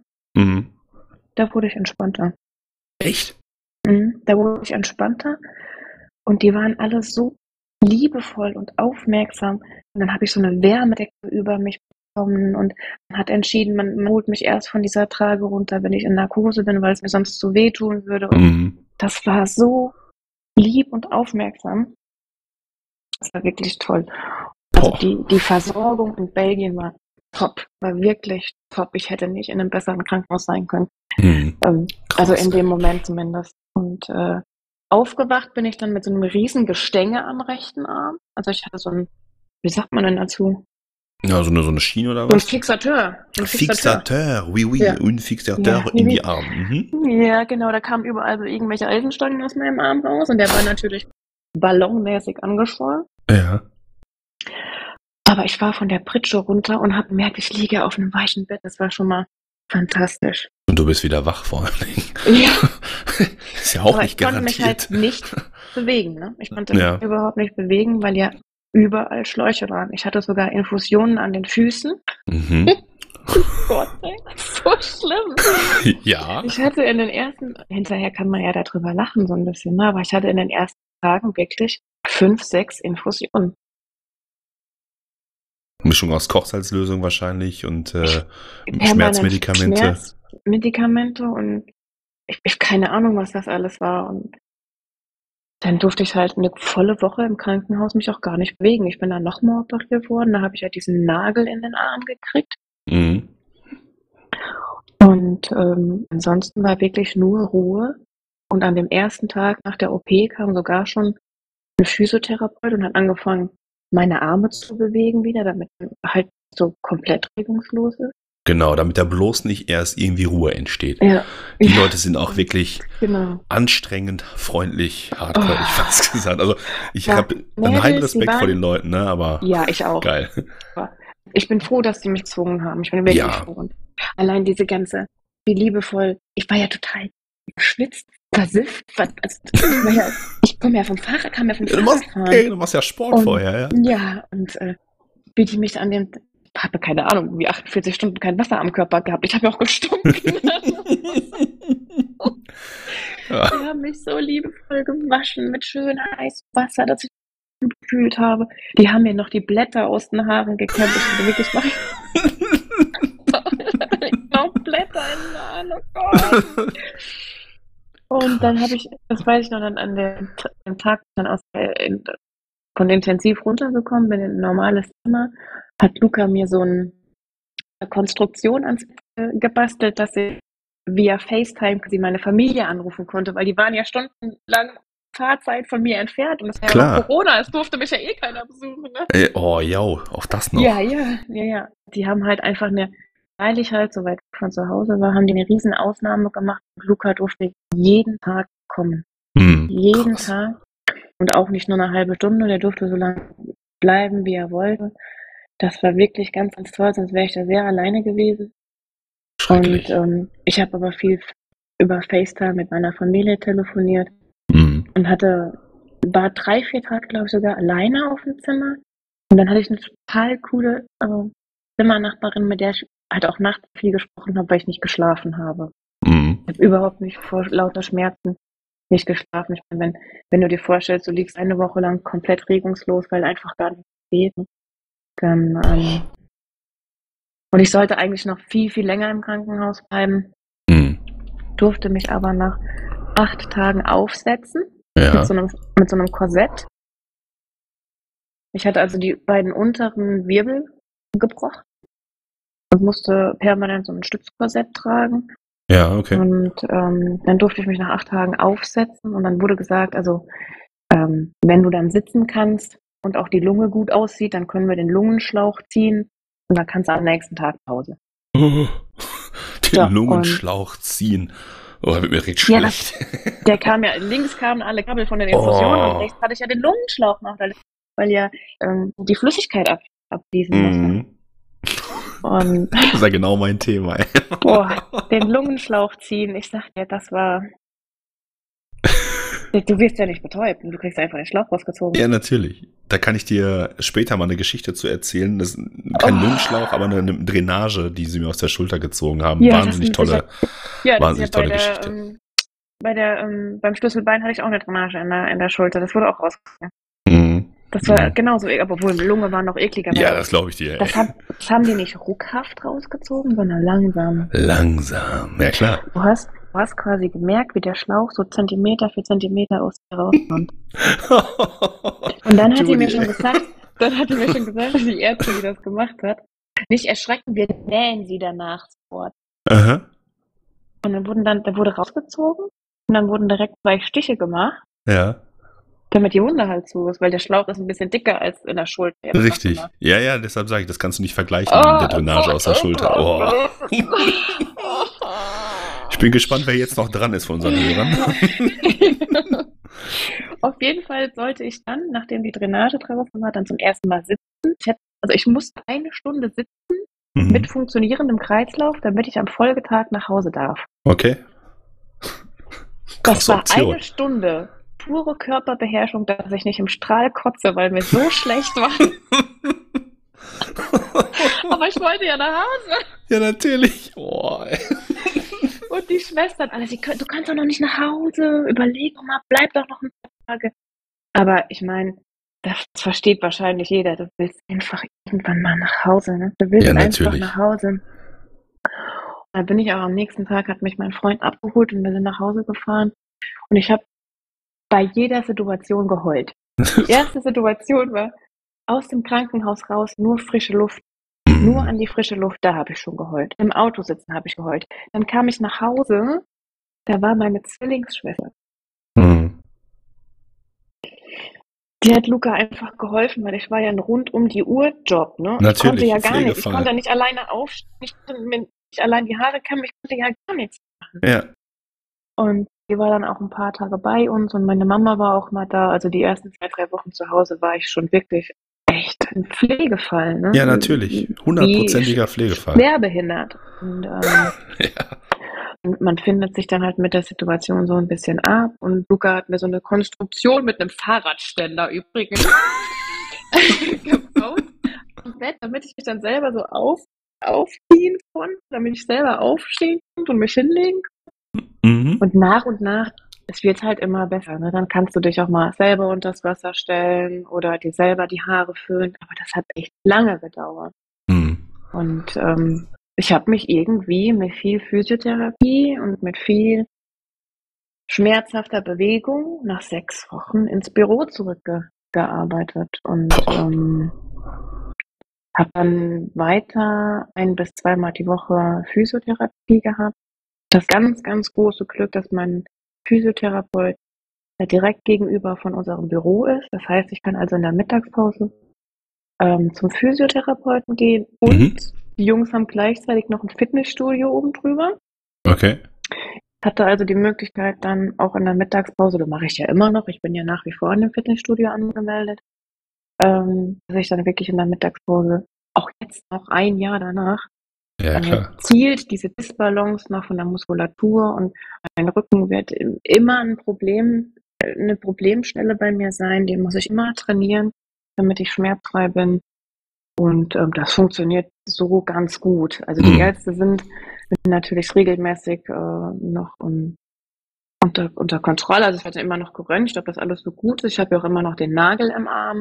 da wurde ich entspannter. Echt? Da wurde ich entspannter und die waren alle so liebevoll und aufmerksam. Und dann habe ich so eine Wärmedecke über mich bekommen und man hat entschieden, man holt mich erst von dieser Trage runter, wenn ich in Narkose bin, weil es mir sonst so wehtun würde. Und das war so lieb und aufmerksam. Das war wirklich toll. Also die Versorgung in Belgien war top, war wirklich top. Ich hätte nicht in einem besseren Krankenhaus sein können. Also in dem Moment zumindest. Und aufgewacht bin ich dann mit so einem riesen Gestänge am rechten Arm. Also ich hatte so ein, wie sagt man denn dazu? Ja, so eine Schiene oder was? So ein Fixateur. Oui, ja. Un Fixateur in die Arme. Ja, genau, da kamen überall so irgendwelche Eisenstangen aus meinem Arm raus und der war natürlich ballonmäßig angeschwollen. Ja. Aber ich war von der Pritsche runter und habe gemerkt, ich liege auf einem weichen Bett. Das war schon mal fantastisch. Und du bist wieder wach vor allen Dingen. Ja. Ist ja auch aber nicht ich konnte mich halt nicht bewegen. Ne? Ich konnte mich überhaupt nicht bewegen, weil ja überall Schläuche waren. Ich hatte sogar Infusionen an den Füßen. Oh Gott, ey, das ist so schlimm. Ja. Ich hatte in den hinterher kann man ja darüber lachen so ein bisschen, ne? Aber ich hatte in den ersten Tagen wirklich 5, 6 Infusionen. Mischung aus Kochsalzlösung wahrscheinlich und Schmerzmedikamente. Schmerzmedikamente und ich keine Ahnung, was das alles war. Und dann durfte ich halt eine volle Woche im Krankenhaus mich auch gar nicht bewegen. Ich bin dann nochmal operiert worden, da habe ich ja diesen Nagel in den Arm gekriegt. Und ansonsten war wirklich nur Ruhe. Und an dem ersten Tag nach der OP kam sogar schon ein Physiotherapeut und hat angefangen, meine Arme zu bewegen wieder, damit man halt so komplett regungslos ist. Genau, damit da bloß nicht erst irgendwie Ruhe entsteht. Ja. Die Leute sind auch wirklich genau. anstrengend, freundlich, hardcore, ich fast gesagt. Also ich habe einen Respekt vor den Leuten, ne? Aber ja, ich auch. Geil. Ich bin froh, dass sie mich gezwungen haben. Ich bin wirklich Ja. froh. Und allein diese ganze, wie liebevoll, ich war ja total geschwitzt, versifft. Ich kam ja vom Fahrradfahren. Du machst ja Sport Und vorher, ja. ja, und wie die mich an dem, ich habe keine Ahnung, wie 48 Stunden kein Wasser am Körper gehabt. Ich habe ja auch gestunken. Ja. Die haben mich so liebevoll gewaschen mit schönem heißem Wasser, dass ich mich gefühlt habe. Die haben mir noch die Blätter aus den Haaren gekämmt. Ich hatte wirklich noch Blätter in den Haaren. Oh Gott. Und dann habe ich, das weiß ich noch, dann an dem Tag dann von Intensiv runtergekommen bin in ein normales Zimmer, hat Luca mir so eine Konstruktion gebastelt, dass ich via FaceTime quasi meine Familie anrufen konnte, weil die waren ja stundenlang Fahrzeit von mir entfernt und das war ja noch Corona, es durfte mich ja eh keiner besuchen. Ne? Oh, ja, auch das noch. Ja. Die haben halt einfach weil ich halt so weit von zu Hause war, haben die eine riesen Ausnahme gemacht. Luca durfte jeden Tag kommen. Jeden Tag. Und auch nicht nur eine halbe Stunde, der durfte so lange bleiben, wie er wollte. Das war wirklich ganz, ganz toll, sonst wäre ich da sehr alleine gewesen. Und ich habe aber viel über FaceTime mit meiner Familie telefoniert und war 3-4 Tage, glaube ich, sogar alleine auf dem Zimmer. Und dann hatte ich eine total coole Zimmernachbarin, mit der ich halt auch nachts viel gesprochen habe, weil ich nicht geschlafen habe. Ich habe überhaupt nicht vor lauter Schmerzen nicht geschlafen. Ich meine, wenn du dir vorstellst, du liegst eine Woche lang komplett regungslos, weil einfach gar nichts geht, dann und ich sollte eigentlich noch viel, viel länger im Krankenhaus bleiben, durfte mich aber nach 8 Tagen aufsetzen, mit so einem Korsett. Ich hatte also die beiden unteren Wirbel gebrochen und musste permanent so ein Stützkorsett tragen. Ja, okay. Und dann durfte ich mich nach 8 Tagen aufsetzen und dann wurde gesagt, also wenn du dann sitzen kannst und auch die Lunge gut aussieht, dann können wir den Lungenschlauch ziehen und dann kannst du am nächsten Tag Pause. Den Lungenschlauch ziehen. Oh, da wird mir richtig schlecht. Links kamen alle Kabel von den Infusionen und rechts hatte ich ja den Lungenschlauch noch, weil ja die Flüssigkeit abfließen musste. Und das ist ja genau mein Thema. Den Lungenschlauch ziehen, ich sag dir, das war... Du wirst ja nicht betäubt, du kriegst einfach den Schlauch rausgezogen. Ja, natürlich. Da kann ich dir später mal eine Geschichte zu erzähhlen. Das ist kein Lungenschlauch, aber eine Drainage, die sie mir aus der Schulter gezogen haben. Ja, wahnsinnig tolle Geschichte. Beim Schlüsselbein hatte ich auch eine Drainage in der Schulter. Das wurde auch rausgezogen. Das war genauso, obwohl Lunge war noch ekliger. Ja, das glaube ich dir. Das haben die nicht ruckhaft rausgezogen, sondern langsam. Langsam, ja klar. Du hast quasi gemerkt, wie der Schlauch so Zentimeter für Zentimeter aus dir rauskommt. Und dann hat die mir schon gesagt, die Ärztin, die das gemacht hat, nicht erschrecken, wir nähen sie danach sofort. Aha. Und dann wurde rausgezogen und dann wurden direkt 2 Stiche gemacht. Ja. Damit die Wunde halt zu ist, weil der Schlauch ist ein bisschen dicker als in der Schulter. Richtig. Ja, deshalb sage ich, das kannst du nicht vergleichen mit der Drainage aus der Schulter. Ich bin gespannt, wer jetzt noch dran ist von unseren Hörern. Auf jeden Fall sollte ich dann, nachdem die Drainage draußen war, dann zum ersten Mal sitzen. Ich musste 1 Stunde sitzen mit funktionierendem Kreislauf, damit ich am Folgetag nach Hause darf. Okay. Das war 1 Stunde pure Körperbeherrschung, dass ich nicht im Strahl kotze, weil mir so schlecht war. Aber ich wollte ja nach Hause. Ja, natürlich. Und die Schwestern alle, du kannst doch noch nicht nach Hause. Überleg doch mal, bleib doch noch ein paar Tage. Aber ich meine, das versteht wahrscheinlich jeder. Du willst einfach irgendwann mal nach Hause. Ne? Du willst einfach nach Hause. Da bin ich auch am nächsten Tag, hat mich mein Freund abgeholt und wir sind nach Hause gefahren. Und ich habe bei jeder Situation geheult. Die erste Situation war, aus dem Krankenhaus raus, nur frische Luft. Nur an die frische Luft, da habe ich schon geheult. Im Auto sitzen habe ich geheult. Dann kam ich nach Hause, da war meine Zwillingsschwester. Die hat Luca einfach geholfen, weil ich war ja ein rund-um-die-Uhr-Job. Ne? Natürlich, ich konnte ja gar nichts. Ich konnte nicht alleine aufstehen, ich konnte mir nicht allein die Haare kämmen, ich konnte ja gar nichts machen. Ja. Und die war dann auch ein paar Tage bei uns und meine Mama war auch mal da. Also die ersten 2-3 Wochen zu Hause war ich schon wirklich echt ein Pflegefall, ne? Ja, natürlich. Wie 100%iger Pflegefall. schwerbehindert. Und Ja. man findet sich dann halt mit der Situation so ein bisschen ab. Und Luca hat mir so eine Konstruktion mit einem Fahrradständer übrigens gebaut am Bett, damit ich mich dann selber so aufziehen konnte, damit ich selber aufstehen konnte und mich hinlegen. Mhm. Und nach, es wird halt immer besser. Ne? Dann kannst du dich auch mal selber unter das Wasser stellen oder dir selber die Haare föhnen. Aber das hat echt lange gedauert. Mhm. Und ich habe mich irgendwie mit viel Physiotherapie und mit viel schmerzhafter Bewegung nach 6 Wochen ins Büro zurückgearbeitet und habe dann weiter 1 bis 2-mal die Woche Physiotherapie gehabt. Das ganz, ganz große Glück, dass mein Physiotherapeut direkt gegenüber von unserem Büro ist. Das heißt, ich kann also in der Mittagspause zum Physiotherapeuten gehen und die Jungs haben gleichzeitig noch ein Fitnessstudio oben drüber. Okay. Hatte also die Möglichkeit dann auch in der Mittagspause, das mache ich ja immer noch, ich bin ja nach wie vor in dem Fitnessstudio angemeldet, dass ich dann wirklich in der Mittagspause, auch jetzt noch ein Jahr danach, Ja, klar. gezielt diese Disbalance noch von der Muskulatur und mein Rücken wird immer ein Problem, eine Problemstelle bei mir sein, den muss ich immer trainieren, damit ich schmerzfrei bin. Und das funktioniert so ganz gut. Also die Ärzte sind natürlich regelmäßig noch unter Kontrolle. Also es wird ja immer noch geröntgt, ob das alles so gut ist. Ich habe ja auch immer noch den Nagel im Arm.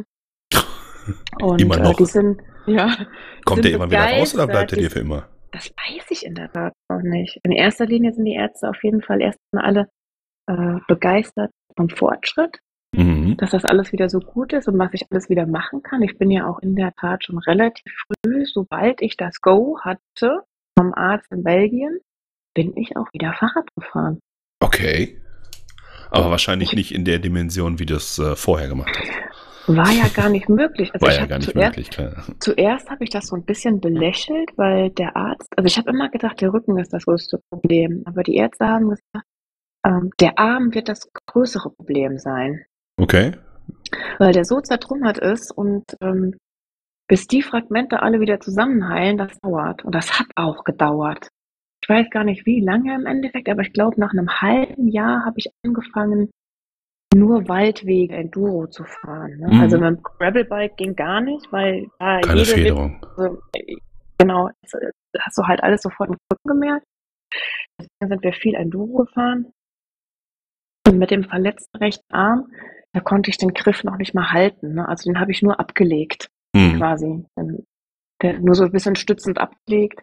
Und Immer noch. die sind, ja, Kommt sind der immer wieder raus oder begeistert. bleibt er dir für immer? Das weiß ich in der Tat noch nicht. In erster Linie sind die Ärzte auf jeden Fall erstmal alle begeistert vom Fortschritt, Mhm. dass das alles wieder so gut ist und was ich alles wieder machen kann. Ich bin ja auch in der Tat schon relativ früh, sobald ich das Go hatte vom Arzt in Belgien, bin ich auch wieder Fahrrad gefahren. Okay. Aber wahrscheinlich nicht in der Dimension, wie du es vorher gemacht hast. War ja gar nicht möglich. Also War ich ja habe gar nicht möglich, klar. zuerst habe ich das so ein bisschen belächelt, weil der Arzt, also ich habe immer gedacht, der Rücken ist das größte Problem, aber die Ärzte haben gesagt, der Arm wird das größere Problem sein, Okay. weil der so zertrümmert ist und bis die Fragmente alle wieder zusammenheilen, das dauert. Und das hat auch gedauert. Ich weiß gar nicht, wie lange im Endeffekt, aber ich glaube, nach einem halben Jahr habe ich angefangen, nur Waldwege Enduro zu fahren. Ne? Also mit dem Gravelbike ging gar nicht, weil da Keine Federung. Genau, hast du halt alles sofort im Rücken gemerkt. Deswegen sind wir viel Enduro gefahren. Und mit dem verletzten rechten Arm, da konnte ich den Griff noch nicht mal halten. Ne? Also den habe ich nur abgelegt, quasi. Der nur so ein bisschen stützend abgelegt.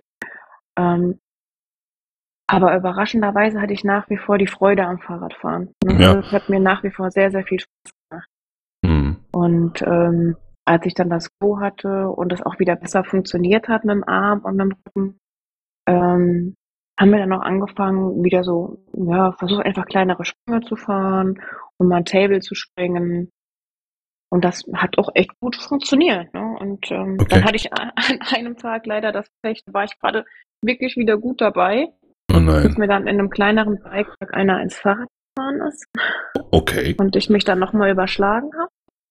Aber überraschenderweise hatte ich nach wie vor die Freude am Fahrradfahren. Ne? Ja. Also es hat mir nach wie vor sehr, sehr viel Spaß gemacht. Und als ich dann das Go hatte und es auch wieder besser funktioniert hat mit dem Arm und mit dem Rücken, haben wir dann auch angefangen, wieder so, ja, versucht einfach kleinere Sprünge zu fahren und mal ein Table zu springen. Und das hat auch echt gut funktioniert. Ne? Und dann hatte ich an einem Tag leider das Pech, da war ich gerade wirklich wieder gut dabei, bis mir dann in einem kleineren Bikepark einer ins Fahrrad gefahren ist. Okay. Und ich mich dann nochmal überschlagen habe.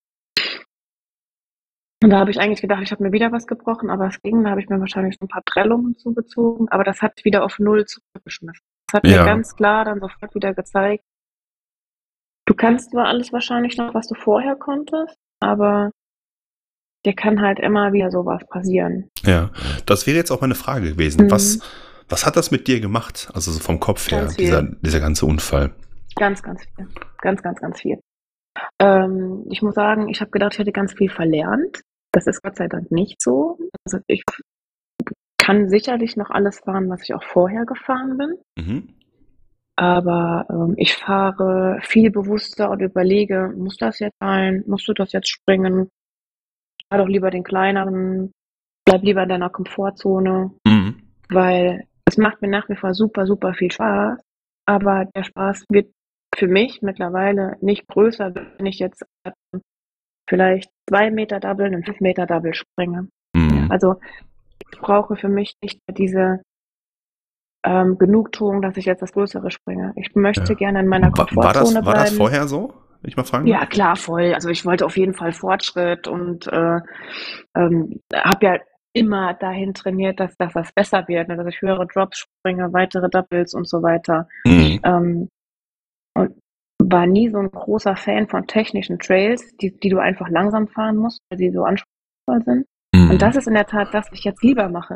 Und da habe ich eigentlich gedacht, ich habe mir wieder was gebrochen, aber es ging. Da habe ich mir wahrscheinlich so ein paar Prellungen zugezogen, aber das hat wieder auf 0 zurückgeschmissen. Das hat mir ganz klar dann sofort wieder gezeigt, du kannst zwar alles wahrscheinlich noch, was du vorher konntest, aber dir kann halt immer wieder sowas passieren. Ja, das wäre jetzt auch meine Frage gewesen. Was hat das mit dir gemacht? Also so vom Kopf her, dieser ganze Unfall? Ganz, ganz viel. Ganz, ganz, ganz viel. Ich muss sagen, ich habe gedacht, ich hätte ganz viel verlernt. Das ist Gott sei Dank nicht so. Also ich kann sicherlich noch alles fahren, was ich auch vorher gefahren bin. Aber ich fahre viel bewusster und überlege, muss das jetzt sein? Musst du das jetzt springen? Fahr doch lieber den kleineren. Bleib lieber in deiner Komfortzone. Weil es macht mir nach wie vor super, super viel Spaß. Aber der Spaß wird für mich mittlerweile nicht größer, wenn ich jetzt vielleicht 2 Meter Double, einen 5 Meter Double springe. Also ich brauche für mich nicht diese Genugtuung, dass ich jetzt das Größere springe. Ich möchte gerne in meiner Komfortzone bleiben. War das vorher so? wenn ich mal fragen Ja, darf? klar, voll. Also ich wollte auf jeden Fall Fortschritt und habe ja immer dahin trainiert, dass das besser wird, ne? Dass ich höhere Drops springe, weitere Doubles und so weiter. Mhm. Ähm, und war nie so ein großer Fan von technischen Trails, die du einfach langsam fahren musst, weil sie so anspruchsvoll sind. Und das Mhm. ist in der Tat das, was ich jetzt lieber mache.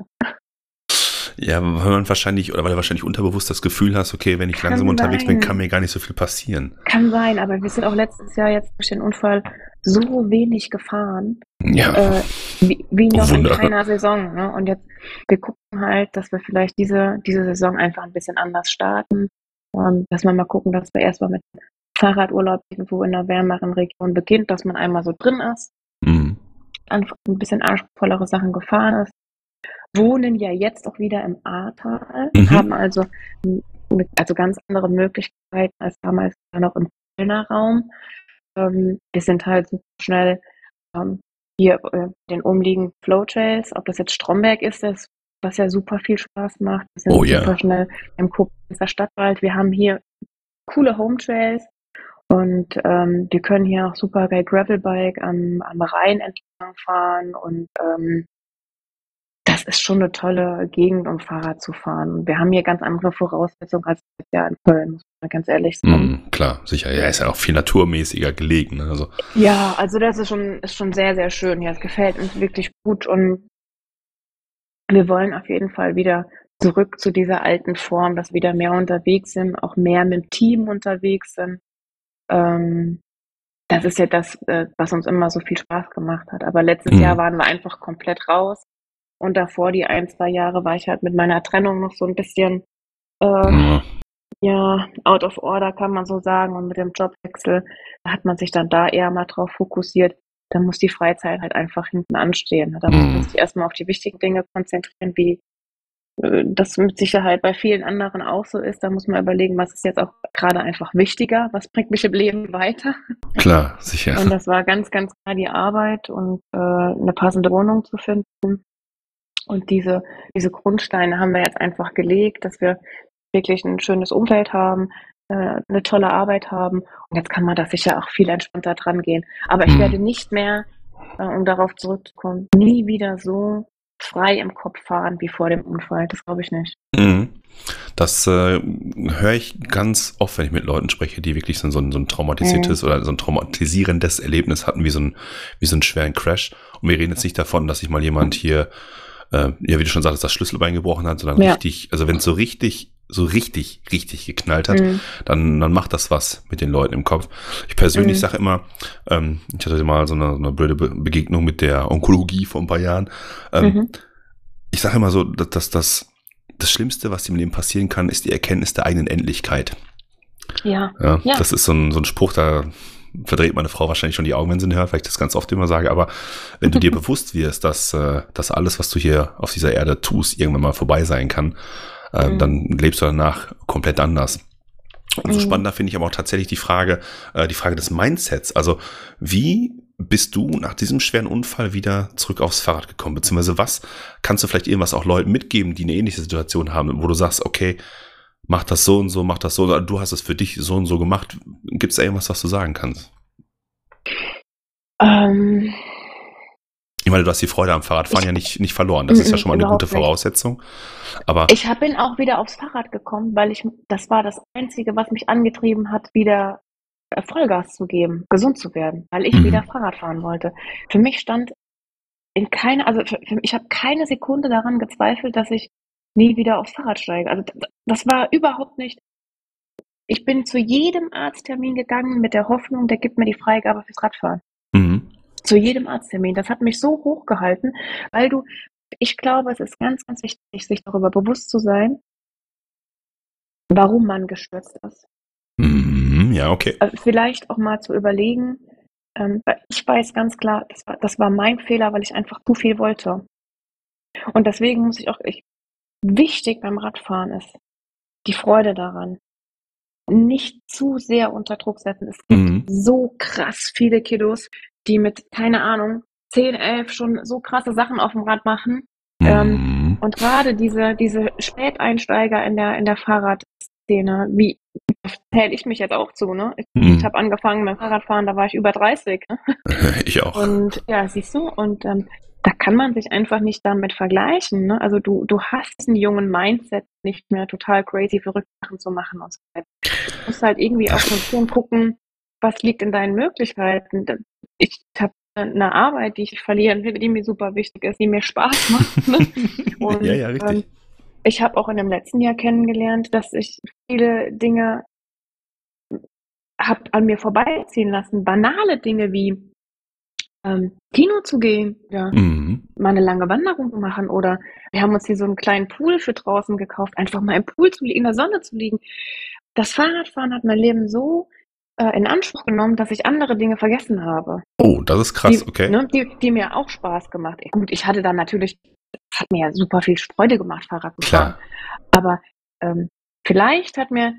Ja, weil man wahrscheinlich, oder weil du wahrscheinlich unterbewusst das Gefühl hast, okay, wenn ich langsam Kann unterwegs bin, kann sein. mir gar nicht so viel passieren. Kann sein, aber wir sind auch letztes Jahr jetzt durch den Unfall so wenig gefahren, Ja, äh, wie oh noch in Wunder. keiner Saison. Ne? Und jetzt, wir gucken halt, dass wir vielleicht diese Saison einfach ein bisschen anders starten. Dass wir mal gucken, dass wir erstmal mit Fahrradurlaub irgendwo in einer wärmeren Region beginnt, dass man einmal so drin ist, Mhm. einfach ein bisschen anspruchsvollere Sachen gefahren ist. Wohnen ja jetzt auch wieder im Ahrtal, haben Mhm. also, also ganz andere Möglichkeiten als damals noch im Kölner Raum. Wir sind halt super schnell ähm, hier den umliegenden Flowtrails, ob das jetzt Stromberg ist, was ja super viel Spaß macht. Wir Oh sind super ja. schnell im Koblenzer Stadtwald. Wir haben hier coole Home Trails und wir können hier auch super bei Gravelbike am Rhein entlang fahren und das ist schon eine tolle Gegend, um Fahrrad zu fahren. Und wir haben hier ganz andere Voraussetzungen als jetzt ja in Köln, muss man ganz ehrlich sagen. Mhm, klar, sicher. Ja, ist ja auch viel naturmäßiger gelegen. Ne? Also, Ja, also das ist schon sehr, sehr schön hier. Es gefällt uns wirklich gut und wir wollen auf jeden Fall wieder zurück zu dieser alten Form, dass wir wieder mehr unterwegs sind, auch mehr mit dem Team unterwegs sind. Ähm, Das ist ja das, was uns immer so viel Spaß gemacht hat. Aber letztes Jahr mhm. waren wir einfach komplett raus. Und davor die ein, 2 Jahre war ich halt mit meiner Trennung noch so ein bisschen, äh, Ja. ja, out of order, kann man so sagen. Und mit dem Jobwechsel, da hat man sich dann da eher mal drauf fokussiert. Da muss die Freizeit halt einfach hinten anstehen, ne? Da muss man Mhm. sich erst mal auf die wichtigen Dinge konzentrieren, wie, das mit Sicherheit bei vielen anderen auch so ist. Da muss man überlegen, was ist jetzt auch gerade einfach wichtiger? Was bringt mich im Leben weiter? Klar, sicher. Und das war ganz, ganz klar die Arbeit und 'ne passende Wohnung zu finden. Und diese Grundsteine haben wir jetzt einfach gelegt, dass wir wirklich ein schönes Umfeld haben, 'ne tolle Arbeit haben. Und jetzt kann man da sicher auch viel entspannter dran gehen. Aber ich werde Mhm. nicht mehr, um darauf zurückzukommen, nie wieder so frei im Kopf fahren wie vor dem Unfall. Das glaube ich nicht. Mhm. Das höre ich ganz oft, wenn ich mit Leuten spreche, die wirklich so ein Mhm. traumatisiertes oder so ein traumatisierendes Erlebnis hatten, wie so einen schweren Crash. Und wir reden jetzt nicht davon, dass sich mal jemand hier, ja, wie du schon sagtest, das Schlüsselbein gebrochen hat, sondern Ja. richtig, also wenn es so richtig geknallt hat, Mhm. dann macht das was mit den Leuten im Kopf. Ich persönlich Mhm. sage immer, ich hatte mal so eine blöde Begegnung mit der Onkologie vor ein paar Jahren. Ähm, Mhm. Ich sage immer so, dass das Schlimmste, was im Leben passieren kann, ist die Erkenntnis der eigenen Endlichkeit. Ja. Ja, Ja. das ist so ein Spruch, da verdreht meine Frau wahrscheinlich schon die Augen, wenn sie ihn hört, weil ich das ganz oft immer sage. Aber wenn du dir bewusst wirst, dass alles, was du hier auf dieser Erde tust, irgendwann mal vorbei sein kann, Mhm. dann lebst du danach komplett anders. Umso Mhm. spannender finde ich aber auch tatsächlich die Frage des Mindsets. Also wie bist du nach diesem schweren Unfall wieder zurück aufs Fahrrad gekommen? Beziehungsweise was kannst du vielleicht irgendwas auch Leuten mitgeben, die eine ähnliche Situation haben, wo du sagst, okay, mach das so und so, mach das so, oder du hast es für dich so und so gemacht. Gibt es da irgendwas, was du sagen kannst? Ähm, Ich meine, du hast die Freude am Fahrradfahren ich ja nicht verloren. Das ist ja schon mal eine gute überhaupt nicht. Voraussetzung. Aber Bin auch wieder aufs Fahrrad gekommen, weil das war das Einzige, was mich angetrieben hat, wieder Vollgas zu geben, gesund zu werden, weil ich wieder mhm. Fahrrad fahren wollte. Für mich stand in keiner, also ich habe keine Sekunde daran gezweifelt, dass ich nie wieder aufs Fahrrad steige. Also das war überhaupt nicht. Ich bin zu jedem Arzttermin gegangen mit der Hoffnung, der gibt mir die Freigabe fürs Radfahren. Mhm. Zu jedem Arzttermin. Das hat mich so hochgehalten, weil ich glaube, es ist ganz, ganz wichtig, sich darüber bewusst zu sein, warum man gestürzt ist. Mhm. Ja, okay. Vielleicht auch mal zu überlegen, weil ich weiß ganz klar, das war mein Fehler, weil ich einfach zu viel wollte. Und deswegen muss wichtig beim Radfahren ist die Freude daran. Nicht zu sehr unter Druck setzen. Es gibt Mhm. so krass viele Kiddos, die mit, keine Ahnung, 10, 11 schon so krasse Sachen auf dem Rad machen. Mhm. Und gerade diese Späteinsteiger in der Fahrradszene, Szene, wie zähle ich mich jetzt auch zu, ne? Ich Mhm. habe angefangen mit dem Fahrradfahren, da war ich über 30, ne? Ich auch. Und ja, siehst du, und da kann man sich einfach nicht damit vergleichen, ne? Also du hast diesen jungen Mindset nicht mehr, total crazy verrückte Sachen zu machen und so weiter. Du musst halt irgendwie auch so 'n bisschen gucken, was liegt in deinen Möglichkeiten. Ich habe 'ne Arbeit, die ich verlieren will, die mir super wichtig ist, die mir Spaß macht, ne? Ja, Und ja, richtig. ich habe auch in dem letzten Jahr kennengelernt, dass ich viele Dinge habe an mir vorbeiziehen lassen. Banale Dinge wie, Kino zu gehen, ja, Mhm. mal 'ne lange Wanderung zu machen, oder wir haben uns hier so 'n kleinen Pool für draußen gekauft, einfach mal im Pool zu in der Sonne zu liegen. Das Fahrradfahren hat mein Leben so, in Anspruch genommen, dass ich andere Dinge vergessen habe, Oh, das ist krass, okay. die mir auch Spaß gemacht. Gut, ich hatte dann natürlich, es hat mir ja super viel Freude gemacht, Fahrrad zu fahren, Klar. aber, ähm, vielleicht hat mir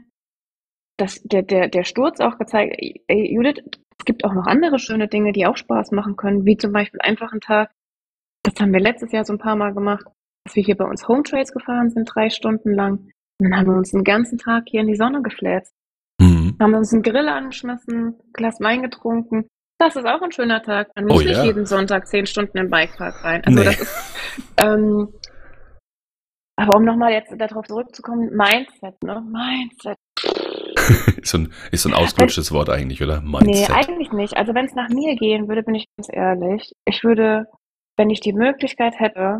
der Sturz auch gezeigt: „Ey, Judith, es gibt auch noch andere schöne Dinge, die auch Spaß machen können", wie zum Beispiel einfach 'n Tag, das haben wir letztes Jahr so 'n paarmal gemacht, dass wir hier bei uns Home Trails gefahren sind, 3 Stunden lang. Und dann haben wir uns 'n ganzen Tag hier in die Sonne gefläzt, Mhm. haben uns 'n Grill angeschmissen, Glas Wein getrunken. Das ist auch 'n schöner Tag. Man Oh muss nicht ja. jeden Sonntag 10 Stunden im Bikepark rein. Also, Ne. das ist, ähm aber um noch mal jetzt da drauf zurückzukommen, Mindset, ne? Mindset. Ist so 'n Wenn ausgelutschtes Wort eigentlich, oder? Ne, Mindset. eigentlich nicht. Also, wenn's nach mir gehen würde, bin ich ganz ehrlich, ich würde, wenn ich die Möglichkeit hätte,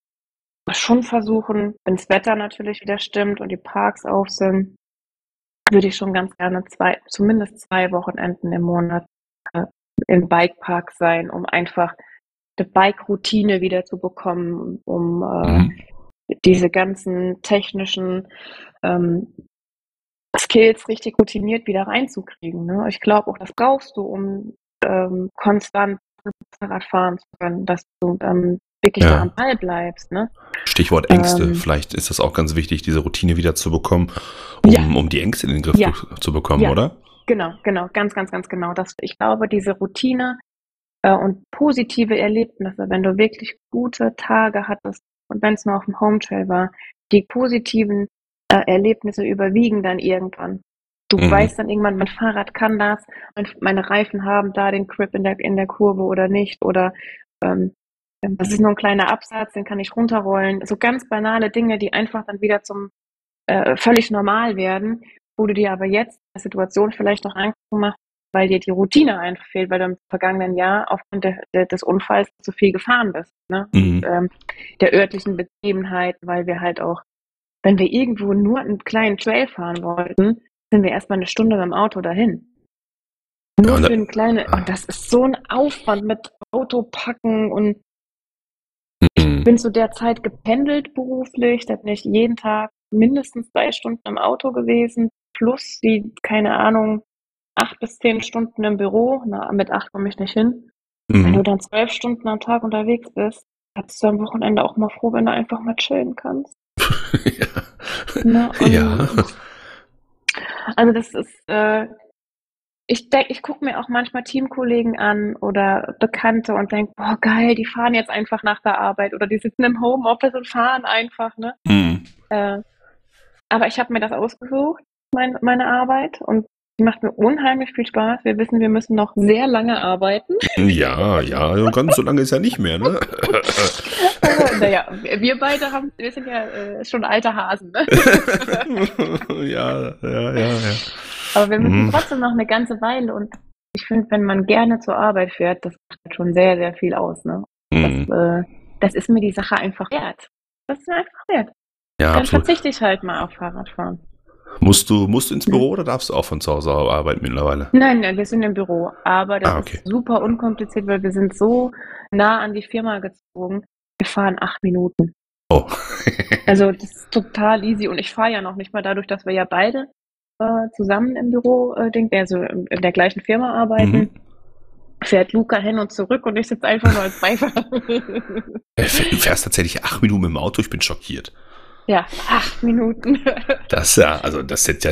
schon versuchen, wenn's Wetter natürlich wieder stimmt und die Parks auf sind, würde ich schon ganz gerne zumindest 2 Wochenenden im Monat, äh, im Bikepark sein, um einfach 'ne Bike-Routine wieder zu bekommen, um, Mhm. diese ganzen technischen, ähm, Skills richtig routiniert wieder reinzukriegen, ne? Ich glaube auch, das brauchst du, um, konstant Fahrrad fahren zu können, dass du, wirklich da am Ja. Ball bleibst, ne? Stichwort Ängste. Ähm, Vielleicht ist das auch ganz wichtig, diese Routine wieder zu bekommen, ja, um die Ängste in den Griff ja, zu bekommen, ja, oder? genau, ganz, ganz, ganz genau. Ich glaube, diese Routine, und positive Erlebnisse, wenn du wirklich gute Tage hattest und wenn's nur auf'm Home Trail war, die positiven, Erlebnisse überwiegen dann irgendwann. Du Mhm. weißt dann irgendwann, mein Fahrrad kann das, meine Reifen haben da den Grip in der Kurve oder nicht, oder, ähm, das ist nur 'n kleiner Absatz, den kann ich runterrollen. So ganz banale Dinge, die einfach dann wieder zum, völlig normal werden, wo du dir aber jetzt in der Situation vielleicht noch Angst machst, weil dir die Routine einfach fehlt, weil du im vergangenen Jahr aufgrund des Unfalls zu viel gefahren bist, ne? Und, Mhm. der örtlichen Begebenheiten, weil wir halt auch, wenn wir irgendwo nur 'n kleinen Trail fahren wollten, sind wir erst mal 'ne Stunde mit'm Auto dahin. Ja, Nur und da für 'n kleine, und ah. das ist so 'n Aufwand mit Auto packen, und ich Mhm. bin zu der Zeit gependelt beruflich, da bin ich jeden Tag mindestens 3 Stunden im Auto gewesen, plus die, keine Ahnung, 8 bis 10 Stunden im Büro. Na, mit 8 komme ich nicht hin. Wenn du Mhm. dann 12 Stunden am Tag unterwegs bist, da bist du am Wochenende auch mal froh, wenn du einfach mal chillen kannst, ne? Ja. Ja. Und also, das ist, ich gucke mir auch manchmal Teamkollegen an oder Bekannte und denke: „Boah, geil, die fahren jetzt einfach nach der Arbeit oder die sitzen im Homeoffice und fahren einfach", ne? Mhm. Äh, aber ich habe mir das ausgesucht, meine Arbeit, und die macht mir unheimlich viel Spaß. Wir wissen, wir müssen noch sehr lange arbeiten. Ja, ja, und ganz so lange ist ja nicht mehr, ne? Na ja, wir sind ja, schon alte Hasen, ne? Ja, ja, ja, ja. Aber wir müssen Mhm. trotzdem noch 'ne ganze Weile, und ich finde, wenn man gerne zur Arbeit fährt, das macht halt schon sehr, sehr viel aus, ne? Das, Mhm. das ist mir die Sache einfach wert. Das ist mir einfach wert. Ja, Dann absolut. verzichte ich halt mal auf Fahrradfahren, Musst du ins ne? Büro oder darfst du auch von zu Hause arbeiten mittlerweile? Nein, nein, wir sind im Büro, aber das Ah, ist okay. super unkompliziert, weil wir sind so nah an die Firma gezogen. Wir fahren 8 Minuten. Oh. Also, das ist total easy, und ich fahre ja noch nicht mal, dadurch, dass wir ja beide, zusammen im Büro, also in der gleichen Firma Mhm. arbeiten, fährt Luca hin und zurück und ich sitze einfach nur als Beifahrer. Du fährst tatsächlich 8 Minuten mit dem Auto, ich bin schockiert. Ja, 8 Minuten. Das ja, also das ist ja,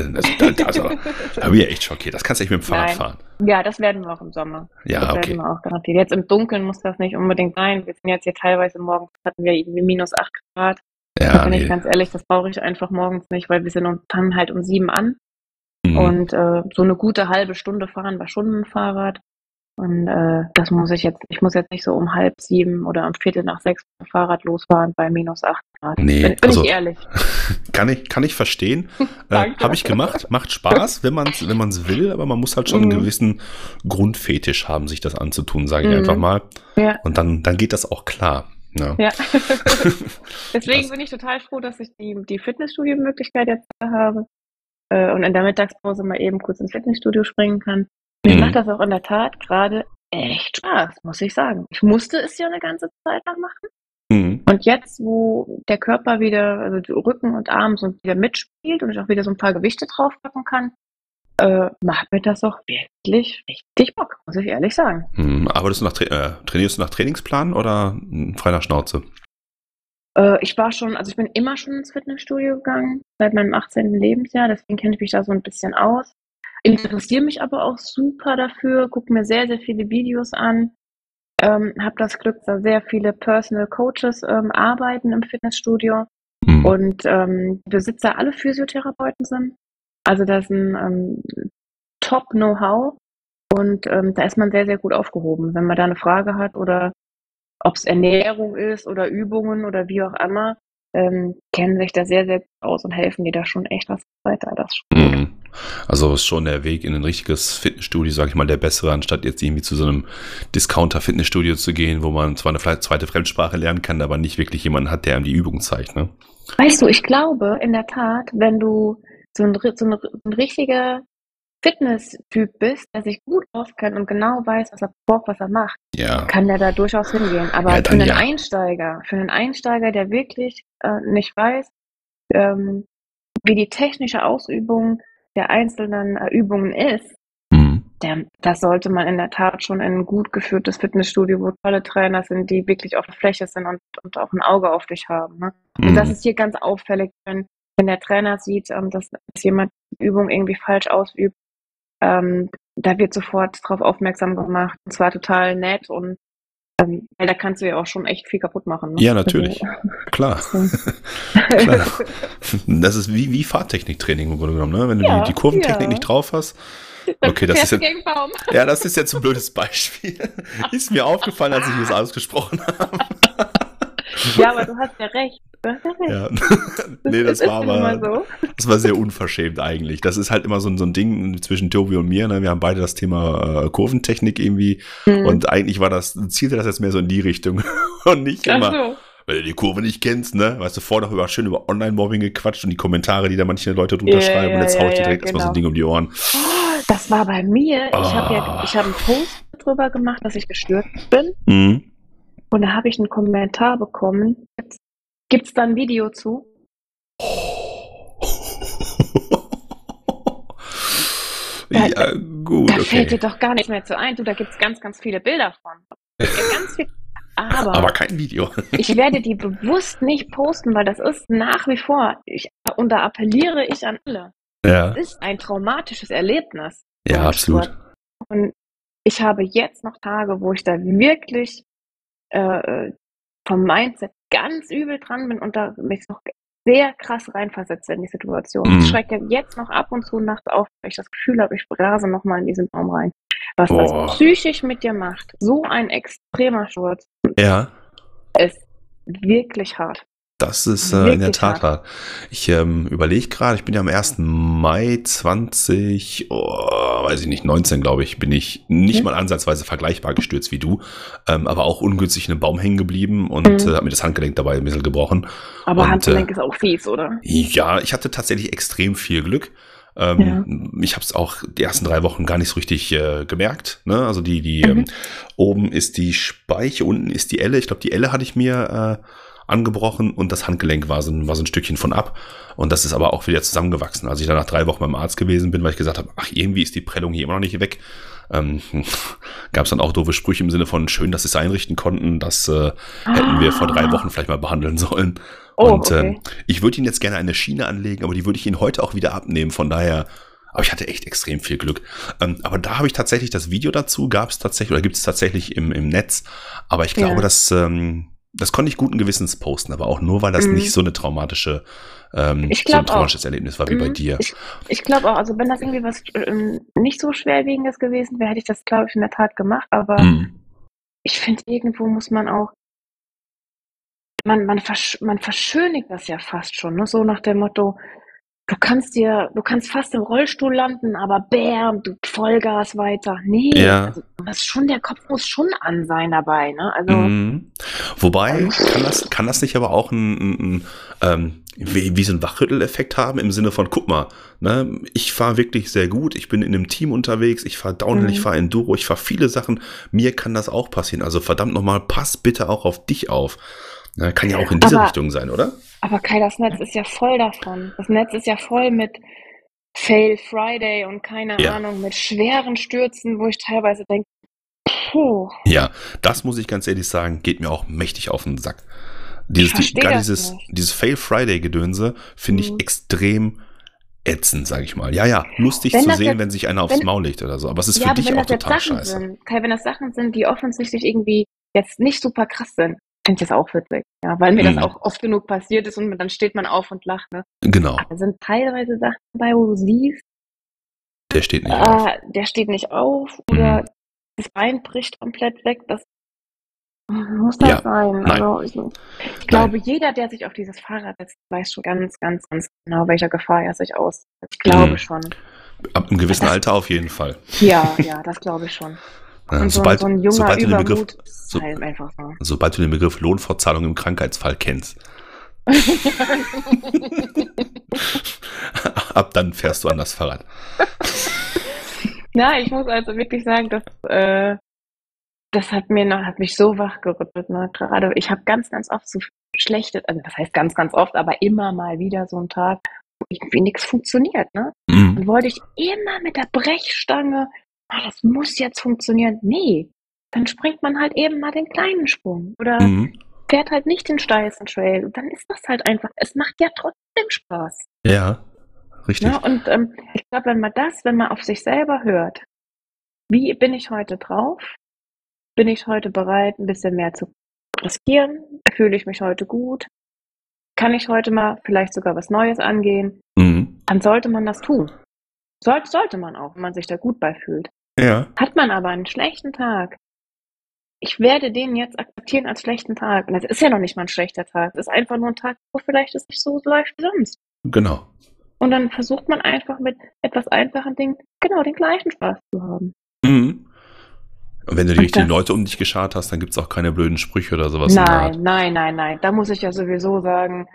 da bin ich ja echt schockiert. Das kannst du echt mit dem Fahrrad Nein. fahren. Ja, das werden wir auch im Sommer. Das Ja, werden okay. wir auch garantiert. Jetzt im Dunkeln muss das nicht unbedingt sein. Wir sind jetzt hier teilweise, morgens hatten wir irgendwie -8 Grad. Ja, Bin ich nee. ganz ehrlich, das brauche ich einfach morgens nicht, weil fangen halt um 7 an Mhm. und so eine gute halbe Stunde fahren wir schon mit dem Fahrrad. Und das muss ich muss jetzt nicht so um 6:30 oder um 5:45 mit dem Fahrrad losfahren bei -8 Grad. Nee, Bin ich also ehrlich. kann ich verstehen. Danke. Habe ich gemacht, macht Spaß, wenn man's will, aber man muss halt schon einen Mhm. gewissen Grundfetisch haben, sich das anzutun, sage ich einfach Mhm. mal. Ja, Und dann geht das auch klar. Ja. ja. Deswegen Das, bin ich total froh, dass ich die Fitnessstudio-Möglichkeit jetzt habe und in der Mittagspause mal eben kurz ins Fitnessstudio springen kann. Mir macht mhm. das auch in der Tat gerade echt Spaß, muss ich sagen. Ich musste es ja eine ganze Zeit lang machen. Mhm. Und jetzt, wo der Körper wieder, also die Rücken und Arm so wieder mitspielt und ich auch wieder so ein paar Gewichte draufpacken kann, macht mir das auch wirklich richtig Bock, muss ich ehrlich sagen. Arbeitest du trainierst du nach Trainingsplan oder frei nach Schnauze? Ich bin immer schon ins Fitnessstudio gegangen, seit meinem 18. Lebensjahr, deswegen kenne ich mich da so ein bisschen aus. Interessiere mich aber auch super dafür, gucke mir sehr, sehr viele Videos an, habe das Glück, dass sehr viele Personal Coaches arbeiten im Fitnessstudio Mhm. und Besitzer alle Physiotherapeuten sind. Also das ist ein Top-Know-how und da ist man sehr, sehr gut aufgehoben. Wenn man da eine Frage hat oder ob es Ernährung ist oder Übungen oder wie auch immer, kennen sich da sehr, sehr gut aus und helfen dir da schon echt was weiter. Das ist schon gut. Mhm. Also ist schon der Weg in ein richtiges Fitnessstudio, sag ich mal, der bessere, anstatt jetzt irgendwie zu so einem Discounter-Fitnessstudio zu gehen, wo man zwar eine zweite Fremdsprache lernen kann, aber nicht wirklich jemanden hat, der einem die Übung zeigt, ne? Weißt du, ich glaube in der Tat, wenn du so ein richtiger Fitness-Typ bist, der sich gut auskennt und genau weiß, was er braucht, was er macht, Ja. kann der da durchaus hingehen. Ja, Aber dann ja. Für einen Einsteiger, der wirklich nicht weiß, ähm, wie die technische Ausübung der einzelnen Übungen ist, Mhm. das sollte man in der Tat schon in ein gut geführtes Fitnessstudio, wo tolle Trainer sind, die wirklich auf der Fläche sind und auch ein Auge auf dich haben. Ne? Und das Mhm. ist hier ganz auffällig, wenn der Trainer sieht, dass jemand die Übung irgendwie falsch ausübt, da wird sofort drauf aufmerksam gemacht. Und zwar total nett und weil da kannst du ja auch schon echt viel kaputt machen. Ne? Ja, natürlich. Klar. Klar. Das ist wie Fahrtechniktraining im Grunde genommen, ne? Wenn du Ja, die Kurventechnik ja. nicht drauf hast. Dann Okay, das ist fährst du jetzt, gegen den Baum. ja, das ist jetzt ein blödes Beispiel. Ist mir aufgefallen, als ich das ausgesprochen habe. Ja, aber du hast ja recht. Du hast ja recht. Ja. Nee, Das das ist war nun mal aber, so. das war sehr unverschämt eigentlich. Das ist halt immer so ein Ding zwischen Tobi und mir, ne? Wir haben beide das Thema Kurventechnik irgendwie und eigentlich zielte das jetzt mehr so in die Richtung und nicht Ach immer, so. wenn du die Kurve nicht kennst, ne? Weißt du, vorher noch schön über Online-Mobbing gequatscht und die Kommentare, die da manche Leute drunter schreiben und jetzt hau ich dir direkt erstmal so ein Ding um die Ohren. Oh, das war bei mir. Ich habe Ah. einen Post drüber gemacht, dass ich gestürzt bin. Mhm. Und da habe ich einen Kommentar bekommen. Gibt's da ein Video zu? Ja, gut, Da fällt dir okay. doch gar nichts mehr zu ein. Du, da gibt's ganz, ganz viele Bilder von. Ganz viel. Aber Aber kein Video. ich werde die bewusst nicht posten, weil das ist nach wie vor, und da appelliere ich an alle. Ja, Es ist ein traumatisches Erlebnis, so ja, ein absolut. Sturz. Und ich habe jetzt noch Tage, wo ich da wirklich vom Mindset ganz übel dran bin und da mich noch sehr krass reinversetze in die Situation. Ich Mhm. schrecke jetzt noch ab und zu nachts auf, weil ich das Gefühl habe, ich rase noch mal in diesen Baum rein. Was das Boah. psychisch mit dir macht, so ein extremer Sturz, Ja, ist wirklich hart. das ist in der Wirklich Tat hart. Ich überlege gerade, ich bin ja am 1. Mai 19, glaube ich, bin ich nicht mal ansatzweise vergleichbar gestürzt wie du, aber auch ungünstig in einem Baum hängen geblieben und habe mir das Handgelenk dabei ein bisschen gebrochen. Aber Und, Handgelenk ist auch fies, oder? Ja, ich hatte tatsächlich extrem viel Glück. Ja. Ich habe es auch die ersten 3 Wochen gar nicht so richtig gemerkt. Ne? Also Mhm. oben ist die Speiche, unten ist die Elle. Ich glaube, die Elle hatte ich mir angebrochen und das Handgelenk war so ein Stückchen von ab. Und das ist aber auch wieder zusammengewachsen. Als ich dann nach 3 Wochen beim Arzt gewesen bin, weil ich gesagt habe, ach, irgendwie ist die Prellung hier immer noch nicht weg. Gab es dann auch doofe Sprüche im Sinne von, schön, dass sie es einrichten konnten. Das hätten wir vor 3 Wochen vielleicht mal behandeln sollen. Oh, Und okay. ich würde ihn jetzt gerne eine Schiene anlegen, aber die würde ich ihn heute auch wieder abnehmen. Von daher, aber ich hatte echt extrem viel Glück. Aber da habe ich tatsächlich das Video dazu, gibt es tatsächlich im Netz. Aber ich glaube, Ja. dass das konnte ich guten Gewissens posten, aber auch nur, weil das nicht so eine traumatische, so ein traumatisches Erlebnis war wie bei dir. Ich glaube auch, also wenn das irgendwie was nicht so schwerwiegendes gewesen wäre, hätte ich das, glaube ich, in der Tat gemacht, aber ich finde, irgendwo muss man auch, man verschönigt das ja fast schon, ne? So nach dem Motto, du kannst fast im Rollstuhl landen, aber bam, du Vollgas weiter. Nee, also der Kopf muss schon an sein dabei, ne? Also wobei, kann das nicht aber auch wie so ein Wachrütteleffekt haben im Sinne von, guck mal, ne, ich fahre wirklich sehr gut, ich bin in einem Team unterwegs, ich fahre Downhill, ich fahre Enduro, ich fahre viele Sachen, mir kann das auch passieren. Also verdammt nochmal, pass bitte auch auf dich auf. Ja, kann ja auch in diese Richtung sein, oder? Aber Kai, das Netz ist ja voll davon. Das Netz ist ja voll mit Fail Friday und keine Ahnung, mit schweren Stürzen, wo ich teilweise denke, puh. Ja, das muss ich ganz ehrlich sagen, geht mir auch mächtig auf den Sack. Dieses Fail Friday Gedönse finde ich extrem ätzend, sage ich mal. Ja, lustig zu sehen, wenn sich einer aufs Maul legt oder so, aber es ist für dich auch total scheiße. Kai, wenn das Sachen sind, die offensichtlich irgendwie jetzt nicht super krass sind, finde ich das auch witzig, ja, weil mir das auch oft genug passiert ist und dann steht man auf und lacht, ne? Genau. Aber da sind teilweise Sachen dabei, wo du siehst, der steht nicht auf. Der steht nicht auf oder das Bein bricht komplett weg, das muss das sein. Nein. Also ich glaube, jeder, der sich auf dieses Fahrrad setzt, weiß schon ganz, ganz, ganz genau, welcher Gefahr er sich aus. Ich glaube schon. Ab einem gewissen Alter auf jeden Fall. Ja, das glaube ich schon. Und sobald so ein junger du den Begriff, ist halt einfach so. Sobald du den Begriff Lohnfortzahlung im Krankheitsfall kennst, ab dann fährst du an das Fahrrad. Na, ich muss also wirklich sagen, das hat mich so wachgerüttelt, ne? Gerade ich habe ganz, ganz oft so schlechte, also das heißt ganz, ganz oft, aber immer mal wieder so einen Tag, wo irgendwie nichts funktioniert, ne? Dann wollte ich immer mit der Brechstange, das muss jetzt funktionieren. Nee, dann springt man halt eben mal den kleinen Sprung oder fährt halt nicht den steilsten Trail. Und dann ist das halt einfach, es macht ja trotzdem Spaß. Ja, richtig. Ja, und ich glaube, wenn man auf sich selber hört, wie bin ich heute drauf? Bin ich heute bereit, ein bisschen mehr zu riskieren? Fühle ich mich heute gut? Kann ich heute mal vielleicht sogar was Neues angehen? Dann sollte man das tun. Sollte man auch, wenn man sich da gut bei fühlt. Ja. Hat man aber einen schlechten Tag, ich werde den jetzt akzeptieren als schlechten Tag. Und das ist ja noch nicht mal ein schlechter Tag. Das ist einfach nur ein Tag, wo vielleicht es nicht so läuft wie sonst. Genau. Und dann versucht man einfach mit etwas einfachen Dingen genau den gleichen Spaß zu haben. Und wenn du die richtigen Leute um dich geschart hast, dann gibt es auch keine blöden Sprüche oder sowas. Nein. Da muss ich ja sowieso sagen,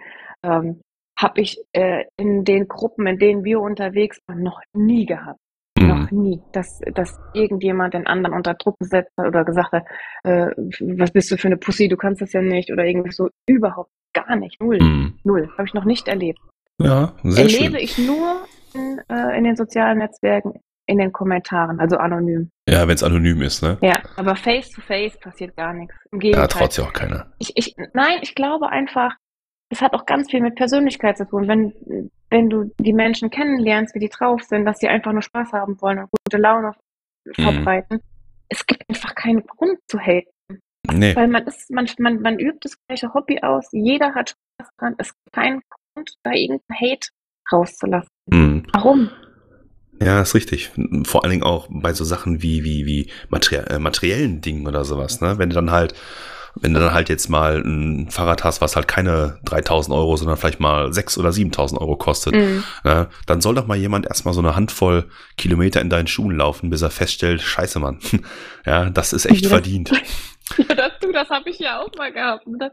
habe ich in den Gruppen, in denen wir unterwegs waren, noch nie gehabt. Noch nie, dass irgendjemand den anderen unter Druck gesetzt hat oder gesagt hat, was bist du für eine Pussy, du kannst das ja nicht oder irgendwie so. Überhaupt gar nicht. Null. Habe ich noch nicht erlebt. Ja, sehr schön. Erlebe ich nur in den sozialen Netzwerken, in den Kommentaren, also anonym. Ja, wenn es anonym ist, ne? Ja, aber face to face passiert gar nichts. Im Gegenteil. Da traut sich auch keiner. Ich glaube einfach, das hat auch ganz viel mit Persönlichkeit zu tun. Wenn du die Menschen kennenlernst, wie die drauf sind, dass die einfach nur Spaß haben wollen und gute Laune verbreiten, es gibt einfach keinen Grund zu haten. Nee. Weil man übt das gleiche Hobby aus, jeder hat Spaß dran, es gibt keinen Grund, da irgendeinen Hate rauszulassen. Warum? Ja, ist richtig. Vor allen Dingen auch bei so Sachen wie materiellen Dingen oder sowas, ne? Wenn du dann halt jetzt mal ein Fahrrad hast, was halt keine 3.000 Euro, sondern vielleicht mal 6.000 oder 7.000 Euro kostet, ne? Dann soll doch mal jemand erstmal so eine Handvoll Kilometer in deinen Schuhen laufen, bis er feststellt, scheiße, Mann. Ja, das ist echt verdient. Ja, das habe ich ja auch mal gehabt. Oder?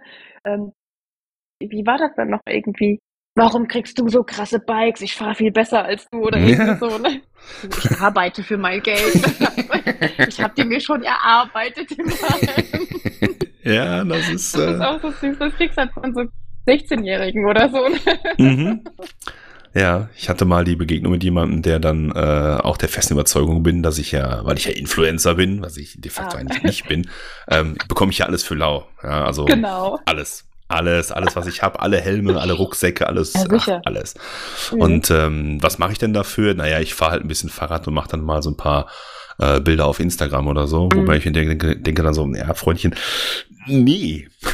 Wie war das dann noch irgendwie? Warum kriegst du so krasse Bikes? Ich fahre viel besser als du oder irgendwie so. Ne? Ich arbeite für mein Geld. Ich habe die mir schon erarbeitet. Ja, das ist auch so süß. Das kriegst du halt von so 16-Jährigen oder so. Ja, ich hatte mal die Begegnung mit jemandem, der dann auch der festen Überzeugung bin, dass weil ich ja Influencer bin, was ich de facto eigentlich nicht bin, bekomme ich ja alles für lau. Ja, also genau. Alles, was ich habe, alle Helme, alle Rucksäcke, alles, alles. Und was mache ich denn dafür? Naja, ich fahre halt ein bisschen Fahrrad und mache dann mal so ein paar Bilder auf Instagram oder so, wobei ich mir denke dann so, ja, Freundchen, nee.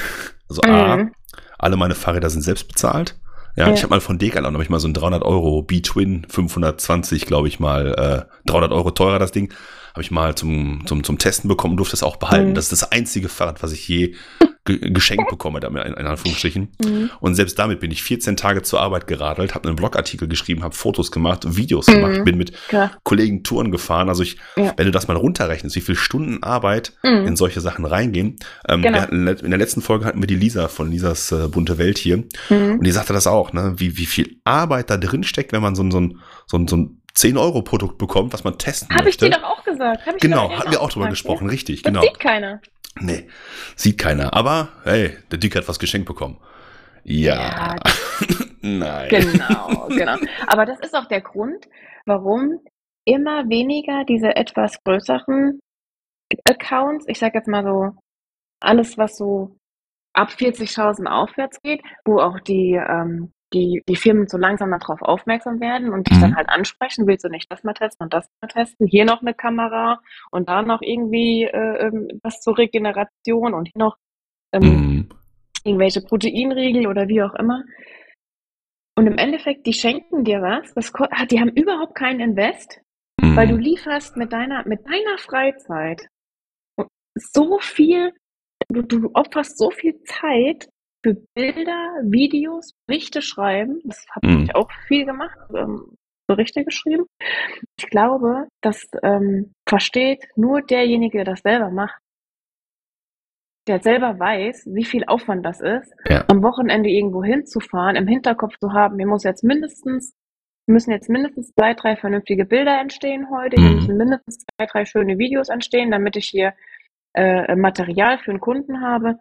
Also alle meine Fahrräder sind selbst bezahlt. Ja, ich habe mal von Decathlon, habe ich mal so ein 300 Euro B-Twin 520, glaube ich mal, 300 Euro teurer das Ding, habe ich mal zum Testen bekommen und durfte es auch behalten. Das ist das einzige Fahrrad, was ich je geschenkt bekomme, in Anführungsstrichen. Und selbst damit bin ich 14 Tage zur Arbeit geradelt, habe einen Blogartikel geschrieben, habe Fotos gemacht, Videos gemacht, bin mit Kollegen Touren gefahren. Also wenn du das mal runterrechnest, wie viele Stunden Arbeit in solche Sachen reingehen. Wir hatten, in der letzten Folge hatten wir die Lisa von Lisas bunte Welt hier. Und die sagte das auch, ne? Wie viel Arbeit da drin steckt, wenn man so ein 10-Euro-Produkt bekommt, was man testen möchte. Habe ich dir doch auch gesagt. Genau, hatten wir auch drüber gesprochen, richtig. Das sieht keiner. Nee, sieht keiner. Aber, hey, der Dick hat was geschenkt bekommen. Ja. Nein. Genau. Aber das ist auch der Grund, warum immer weniger diese etwas größeren Accounts, ich sag jetzt mal so, alles, was so ab 40.000 aufwärts geht, wo auch die Firmen so langsam darauf aufmerksam werden und dich dann halt ansprechen, willst du nicht das mal testen und das mal testen, hier noch eine Kamera und da noch irgendwie was zur Regeneration und hier noch irgendwelche Proteinriegel oder wie auch immer. Und im Endeffekt, die schenken dir was, die haben überhaupt keinen Invest, weil du lieferst mit deiner Freizeit so viel, du opferst so viel Zeit für Bilder, Videos, Berichte schreiben. Das habe ich auch viel gemacht, Berichte geschrieben. Ich glaube, das versteht nur derjenige, der das selber macht, der selber weiß, wie viel Aufwand das ist, am Wochenende irgendwo hinzufahren, im Hinterkopf zu haben, müssen jetzt mindestens 2, 3 vernünftige Bilder entstehen heute, hier müssen mindestens 2, 3 schöne Videos entstehen, damit ich hier Material für einen Kunden habe.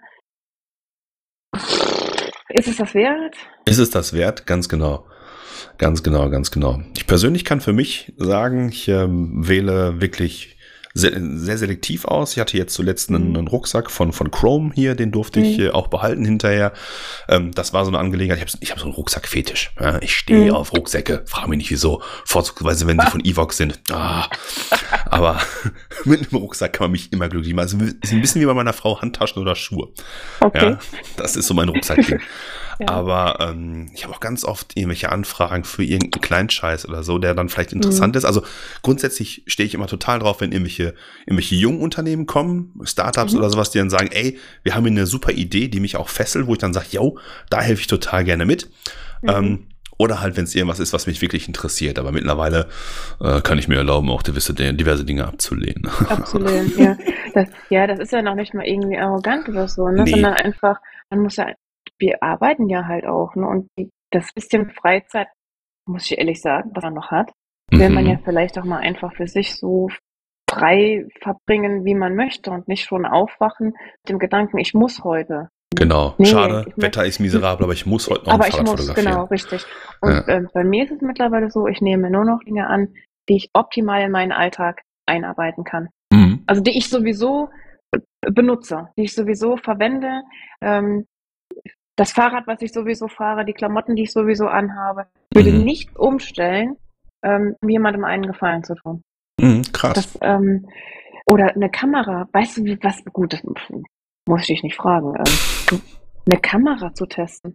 Ist es das wert? Ist es das wert? Ganz genau. Ganz genau. Ich persönlich kann für mich sagen, ich wähle wirklich sehr, sehr selektiv aus. Ich hatte jetzt zuletzt einen Rucksack von Chrome hier, den durfte ich auch behalten hinterher. Das war so eine Angelegenheit. Ich habe so einen Rucksack-Fetisch. Ja, ich stehe auf Rucksäcke. Frage mich nicht wieso. Vorzugsweise, wenn sie von Evox sind. Aber mit einem Rucksack kann man mich immer glücklich machen. Also ist ein bisschen wie bei meiner Frau Handtaschen oder Schuhe. Okay. Ja, das ist so mein Rucksackding. Aber ich habe auch ganz oft irgendwelche Anfragen für irgendeinen Kleinscheiß oder so, der dann vielleicht interessant ist. Also grundsätzlich stehe ich immer total drauf, wenn irgendwelche jungen Unternehmen kommen, Startups oder sowas, die dann sagen, ey, wir haben hier eine super Idee, die mich auch fesselt, wo ich dann sage, yo, da helfe ich total gerne mit. Oder halt, wenn es irgendwas ist, was mich wirklich interessiert. Aber mittlerweile kann ich mir erlauben, auch diverse Dinge abzulehnen. Abzulehnen, ja. Das ist ja noch nicht mal irgendwie arrogant oder so, ne? Sondern einfach, wir arbeiten ja halt auch, ne? Und das bisschen Freizeit, muss ich ehrlich sagen, was man noch hat, will man ja vielleicht auch mal einfach für sich so frei verbringen, wie man möchte und nicht schon aufwachen mit dem Gedanken, ich muss heute. Genau, schade, Wetter ist miserabel, aber ich muss heute noch ein Fahrrad fotografieren. Genau, richtig. Und bei mir ist es mittlerweile so, ich nehme nur noch Dinge an, die ich optimal in meinen Alltag einarbeiten kann. Also die ich sowieso benutze, die ich sowieso verwende, das Fahrrad, was ich sowieso fahre, die Klamotten, die ich sowieso anhabe, würde nicht umstellen, jemandem einen Gefallen zu tun. Krass. Oder eine Kamera, weißt du, gut, das muss ich dich nicht fragen, eine Kamera zu testen.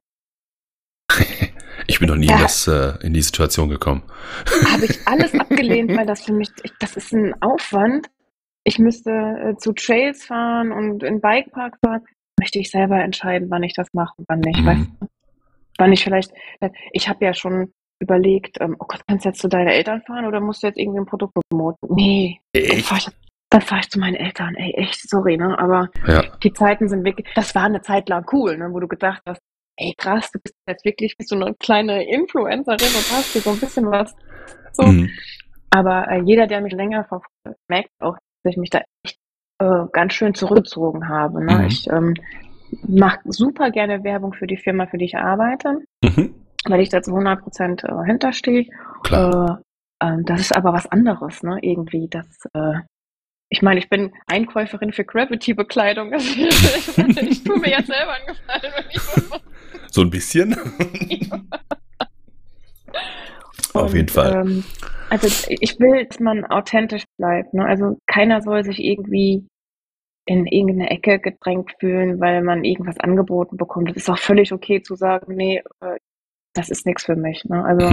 Ich bin noch nie in die Situation gekommen. Habe ich alles abgelehnt, weil das für mich, das ist ein Aufwand. Ich müsste zu Trails fahren und in Bikepark fahren. Möchte ich selber entscheiden, wann ich das mache und wann nicht. Weißt du? Wann ich habe ja schon überlegt, oh Gott, kannst du jetzt zu deinen Eltern fahren oder musst du jetzt irgendwie ein Produkt promoten? Nee, dann fahr ich zu meinen Eltern. Ey, echt, sorry, ne? Aber die Zeiten sind wirklich, das war eine Zeit lang cool, ne? Wo du gedacht hast, ey krass, du bist jetzt wirklich so eine kleine Influencerin und hast hier so ein bisschen was. So. Aber jeder, der mich länger verfolgt, merkt auch, dass ich mich da echt ganz schön zurückgezogen habe. Ne? Ich mache super gerne Werbung für die Firma, für die ich arbeite, weil ich da zu 100% hinterstehe. Das ist aber was anderes, ne? Irgendwie. Ich meine, ich bin Einkäuferin für Gravity-Bekleidung. Ich tue mir jetzt selber einen Gefallen, wenn ich so ein bisschen. Auf jeden Fall. Also ich will, dass man authentisch bleibt. Ne? Also keiner soll sich irgendwie in irgendeine Ecke gedrängt fühlen, weil man irgendwas angeboten bekommt. Das ist auch völlig okay zu sagen, nee, das ist nichts für mich. Ne? Also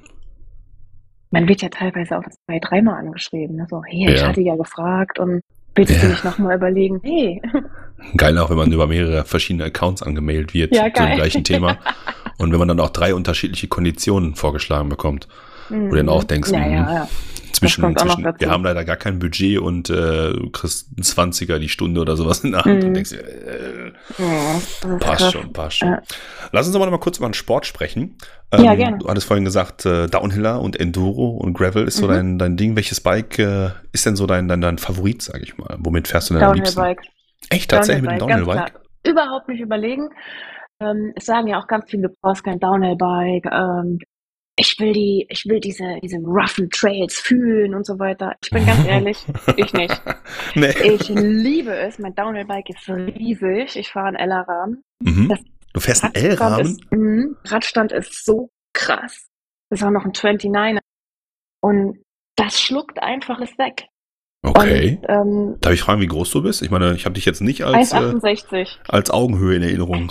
man wird ja teilweise auch 2, dreimal angeschrieben. Ne? So, hey, ich Ja. hatte ja gefragt und willst du Ja. nicht nochmal überlegen? Hey, Geil auch, wenn man über mehrere verschiedene Accounts angemeldet wird ja, zu dem geil. gleichen Thema. Und wenn man dann auch 3 unterschiedliche Konditionen vorgeschlagen bekommt, wo du dann auch denkst, Ja. Das kommt auch noch dazu. wir haben leider gar kein Budget und du kriegst einen 20er die Stunde oder sowas in der Hand und denkst, passt schon. Lass uns aber noch mal kurz über den Sport sprechen. Ja, gerne. Du hattest vorhin gesagt, Downhiller und Enduro und Gravel ist so dein Ding. Welches Bike ist denn so dein Favorit, sag ich mal? Womit fährst du denn am liebsten? Downhill-Bike. Echt, tatsächlich mit dem Downhill-Bike, ganz Downhill-Bike? klar. Überhaupt nicht überlegen. Es sagen ja auch ganz viele, du brauchst kein Downhill-Bike. Ich will diese roughen Trails fühlen und so weiter. Ich bin ganz ehrlich, ich nicht. Nee. Ich liebe es. Mein Downhill-Bike ist riesig. Ich fahre einen L-Rahmen. Das Du fährst einen L-Rahmen? Radstand ist so krass. Das ist auch noch ein 29er. Und das schluckt einfach es weg. Okay. Und, darf ich fragen, wie groß du bist? Ich meine, ich habe dich jetzt nicht als 1,68. Als Augenhöhe in Erinnerung.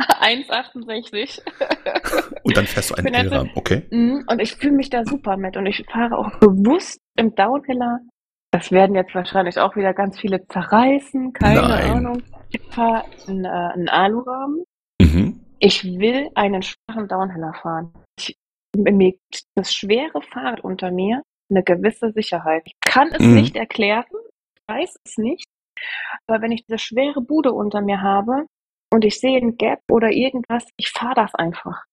1,68. Und dann fährst du einen L-Rahmen, okay. Und ich fühle mich da super mit. Und ich fahre auch bewusst im Downhiller. Das werden jetzt wahrscheinlich auch wieder ganz viele zerreißen. Keine Ahnung. Ich fahre einen Alurahmen. Ich will einen schwachen Downhiller fahren. Mir gibt das schwere Fahrrad unter mir eine gewisse Sicherheit. Ich kann es nicht erklären. Ich weiß es nicht. Aber wenn ich diese schwere Bude unter mir habe und ich sehe ein Gap oder irgendwas, ich fahre das einfach.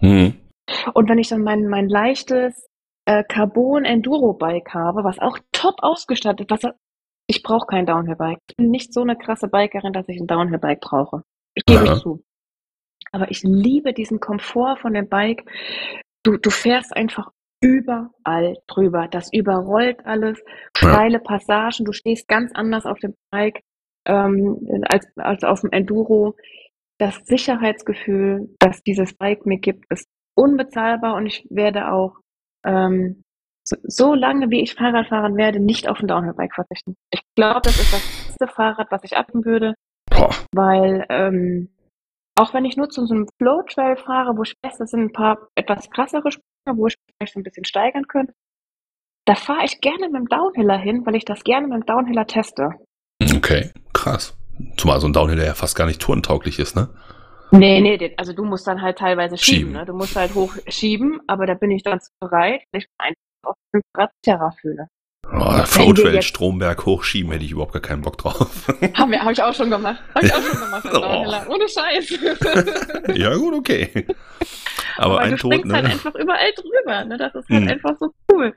Und wenn ich dann mein leichtes Carbon-Enduro-Bike habe, was auch top ausgestattet ist, ich brauche kein Downhill-Bike. Ich bin nicht so eine krasse Bikerin, dass ich ein Downhill-Bike brauche. Ich gebe es zu. Aber ich liebe diesen Komfort von dem Bike. Du fährst einfach überall drüber. Das überrollt alles. Steile Passagen. Du stehst ganz anders auf dem Bike als auf dem Enduro. Das Sicherheitsgefühl, das dieses Bike mir gibt, ist unbezahlbar und ich werde auch so lange, wie ich Fahrrad fahren werde, nicht auf ein Downhill-Bike verzichten. Ich glaube, das ist das beste Fahrrad, was ich abgeben würde, weil auch wenn ich nur zu so einem Flow-Trail fahre, wo ich weiß, das sind ein paar etwas krassere Sprünge, wo ich vielleicht so ein bisschen steigern könnte, da fahre ich gerne mit dem Downhiller hin, weil ich das gerne mit dem Downhiller teste. Okay, krass. Zumal so ein Downhiller ja fast gar nicht tourentauglich ist, ne? Nee, also du musst dann halt teilweise schieben. Ne? Du musst halt hochschieben, aber da bin ich dann bereit, weil ich mich einfach auf dem Rad sicherer fühle. Floatrail Stromberg hochschieben, hätte ich überhaupt gar keinen Bock drauf. Hab ich auch schon gemacht. Ohne Scheiß. Ja gut, okay. Aber ein du Tod, springst halt einfach überall drüber. Ne? Das ist halt einfach so cool.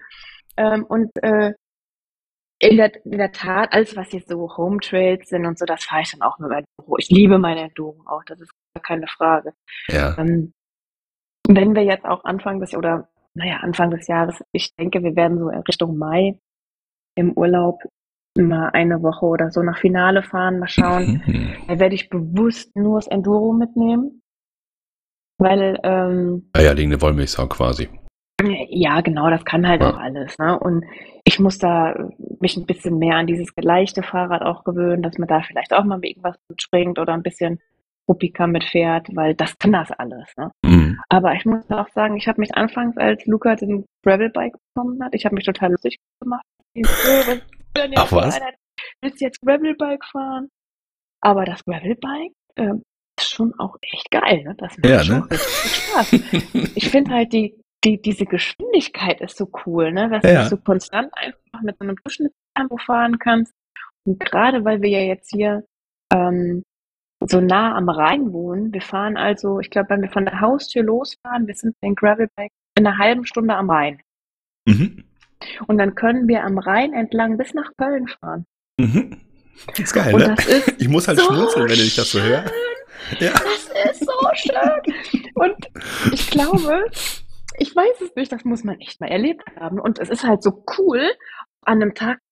In der Tat, alles was jetzt so Home Trails sind und so, das fahre ich dann auch mit meinem Enduro. Ich liebe meine Enduro auch, das ist keine Frage. Ja. Wenn wir jetzt auch Anfang des Jahres, ich denke, wir werden so Richtung Mai im Urlaub mal eine Woche oder so nach Finale fahren, mal schauen. Da werde ich bewusst nur das Enduro mitnehmen, weil eierlegende Wollmilchsau quasi. Ja, genau, das kann halt auch alles. Ne? Und ich muss da mich ein bisschen mehr an dieses leichte Fahrrad auch gewöhnen, dass man da vielleicht auch mal irgendwas mitspringt oder ein bisschen ruppiger mitfährt, weil das kann das alles. Ne? Aber ich muss auch sagen, ich habe mich anfangs, als Luca den Gravelbike bekommen hat, ich habe mich total lustig gemacht. Ach was? Willst du jetzt Gravelbike fahren? Aber das Gravelbike ist schon auch echt geil. Ne? Das macht schon richtig Spaß. Ich finde halt diese Geschwindigkeit ist so cool, ne? Dass du so konstant einfach mit so einem Durchschnittstempo fahren kannst. Und gerade weil wir ja jetzt hier so nah am Rhein wohnen, wir fahren also, ich glaube, wenn wir von der Haustür losfahren, wir sind den Gravelbike in einer halben Stunde am Rhein. Und dann können wir am Rhein entlang bis nach Köln fahren. Das ist geil, und ne? Das ist ich muss halt so schmunzeln, wenn ich das so höre. Ja. Das ist so schön. Und ich glaube, ich weiß es nicht, das muss man echt mal erlebt haben. Und es ist halt so cool, an einem Tag,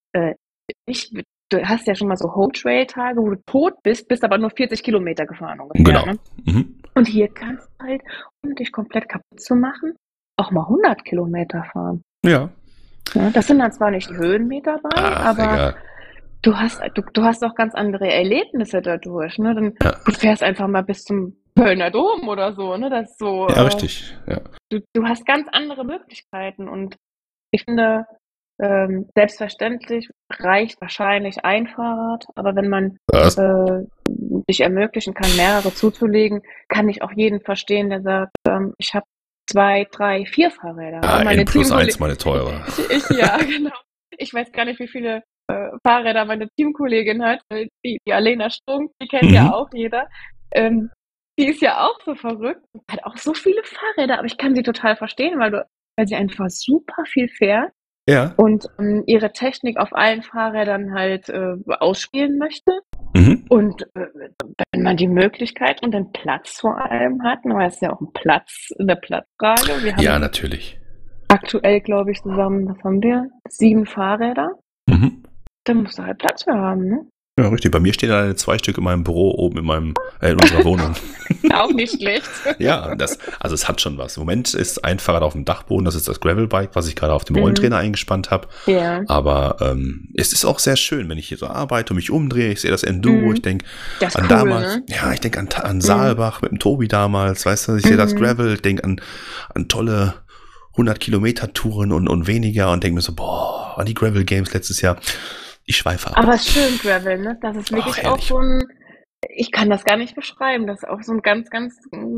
du hast ja schon mal so Home-Trail-Tage, wo du tot bist aber nur 40 Kilometer gefahren ungefähr. Genau. Ne? Und hier kannst du halt, um dich komplett kaputt zu machen, auch mal 100 Kilometer fahren. Ja. Das sind dann zwar nicht die Höhenmeter bei, aber egal. du hast auch ganz andere Erlebnisse dadurch, ne? Ja, Du fährst einfach mal bis zum Kölner Dom oder so, ne? Das ist so, ja, richtig. Ja. du hast ganz andere Möglichkeiten und ich finde, selbstverständlich reicht wahrscheinlich ein Fahrrad, aber wenn man, Was? sich ermöglichen kann, mehrere zuzulegen, kann ich auch jeden verstehen, der sagt, ich habe 2, 3, 4 Fahrräder, ne? Ja, N Meine plus Teamkolle eins, meine Teure. ja, genau. Ich weiß gar nicht, wie viele, Fahrräder meine Teamkollegin hat, die Alena Strunk, die kennt ja Mhm. auch jeder. Ähm, Die ist ja auch so verrückt und hat auch so viele Fahrräder, aber ich kann sie total verstehen, weil sie einfach super viel fährt Ja. und, ihre Technik auf allen Fahrrädern halt, ausspielen möchte. Mhm. Und, wenn man die Möglichkeit und den Platz vor allem hat, ne, weil es ist ja auch 'ne Platzfrage. Wir Ja, haben natürlich. aktuell, glaube ich, zusammen, was haben wir? 7 Fahrräder. Mhm. Da musst du halt Platz für haben, ne? Ja, richtig. Bei mir stehen alleine 2 Stück in meinem Büro oben in unserer Wohnung. Auch nicht schlecht. Ja, also es hat schon was. Im Moment ist ein Fahrrad auf dem Dachboden, das ist das Gravelbike, was ich gerade auf dem Mhm. Rollentrainer eingespannt habe. Ja. Aber es ist auch sehr schön, wenn ich hier so arbeite und mich umdrehe. Ich sehe das Enduro, ich Mhm. denke Das an ist cool, damals, ne? ja, ich denke an Mhm. Saalbach mit dem Tobi damals, weißt du, ich sehe das Mhm. Gravel, denke an tolle 100 Kilometer Touren und weniger und denke mir so, boah, an die Gravel Games letztes Jahr. Ich schweife ab. Aber schön Gravel, ne? Das ist Ach, wirklich auch herrlich. so 'n ich kann das gar nicht beschreiben. Das ist auch so 'n ganz, ganz,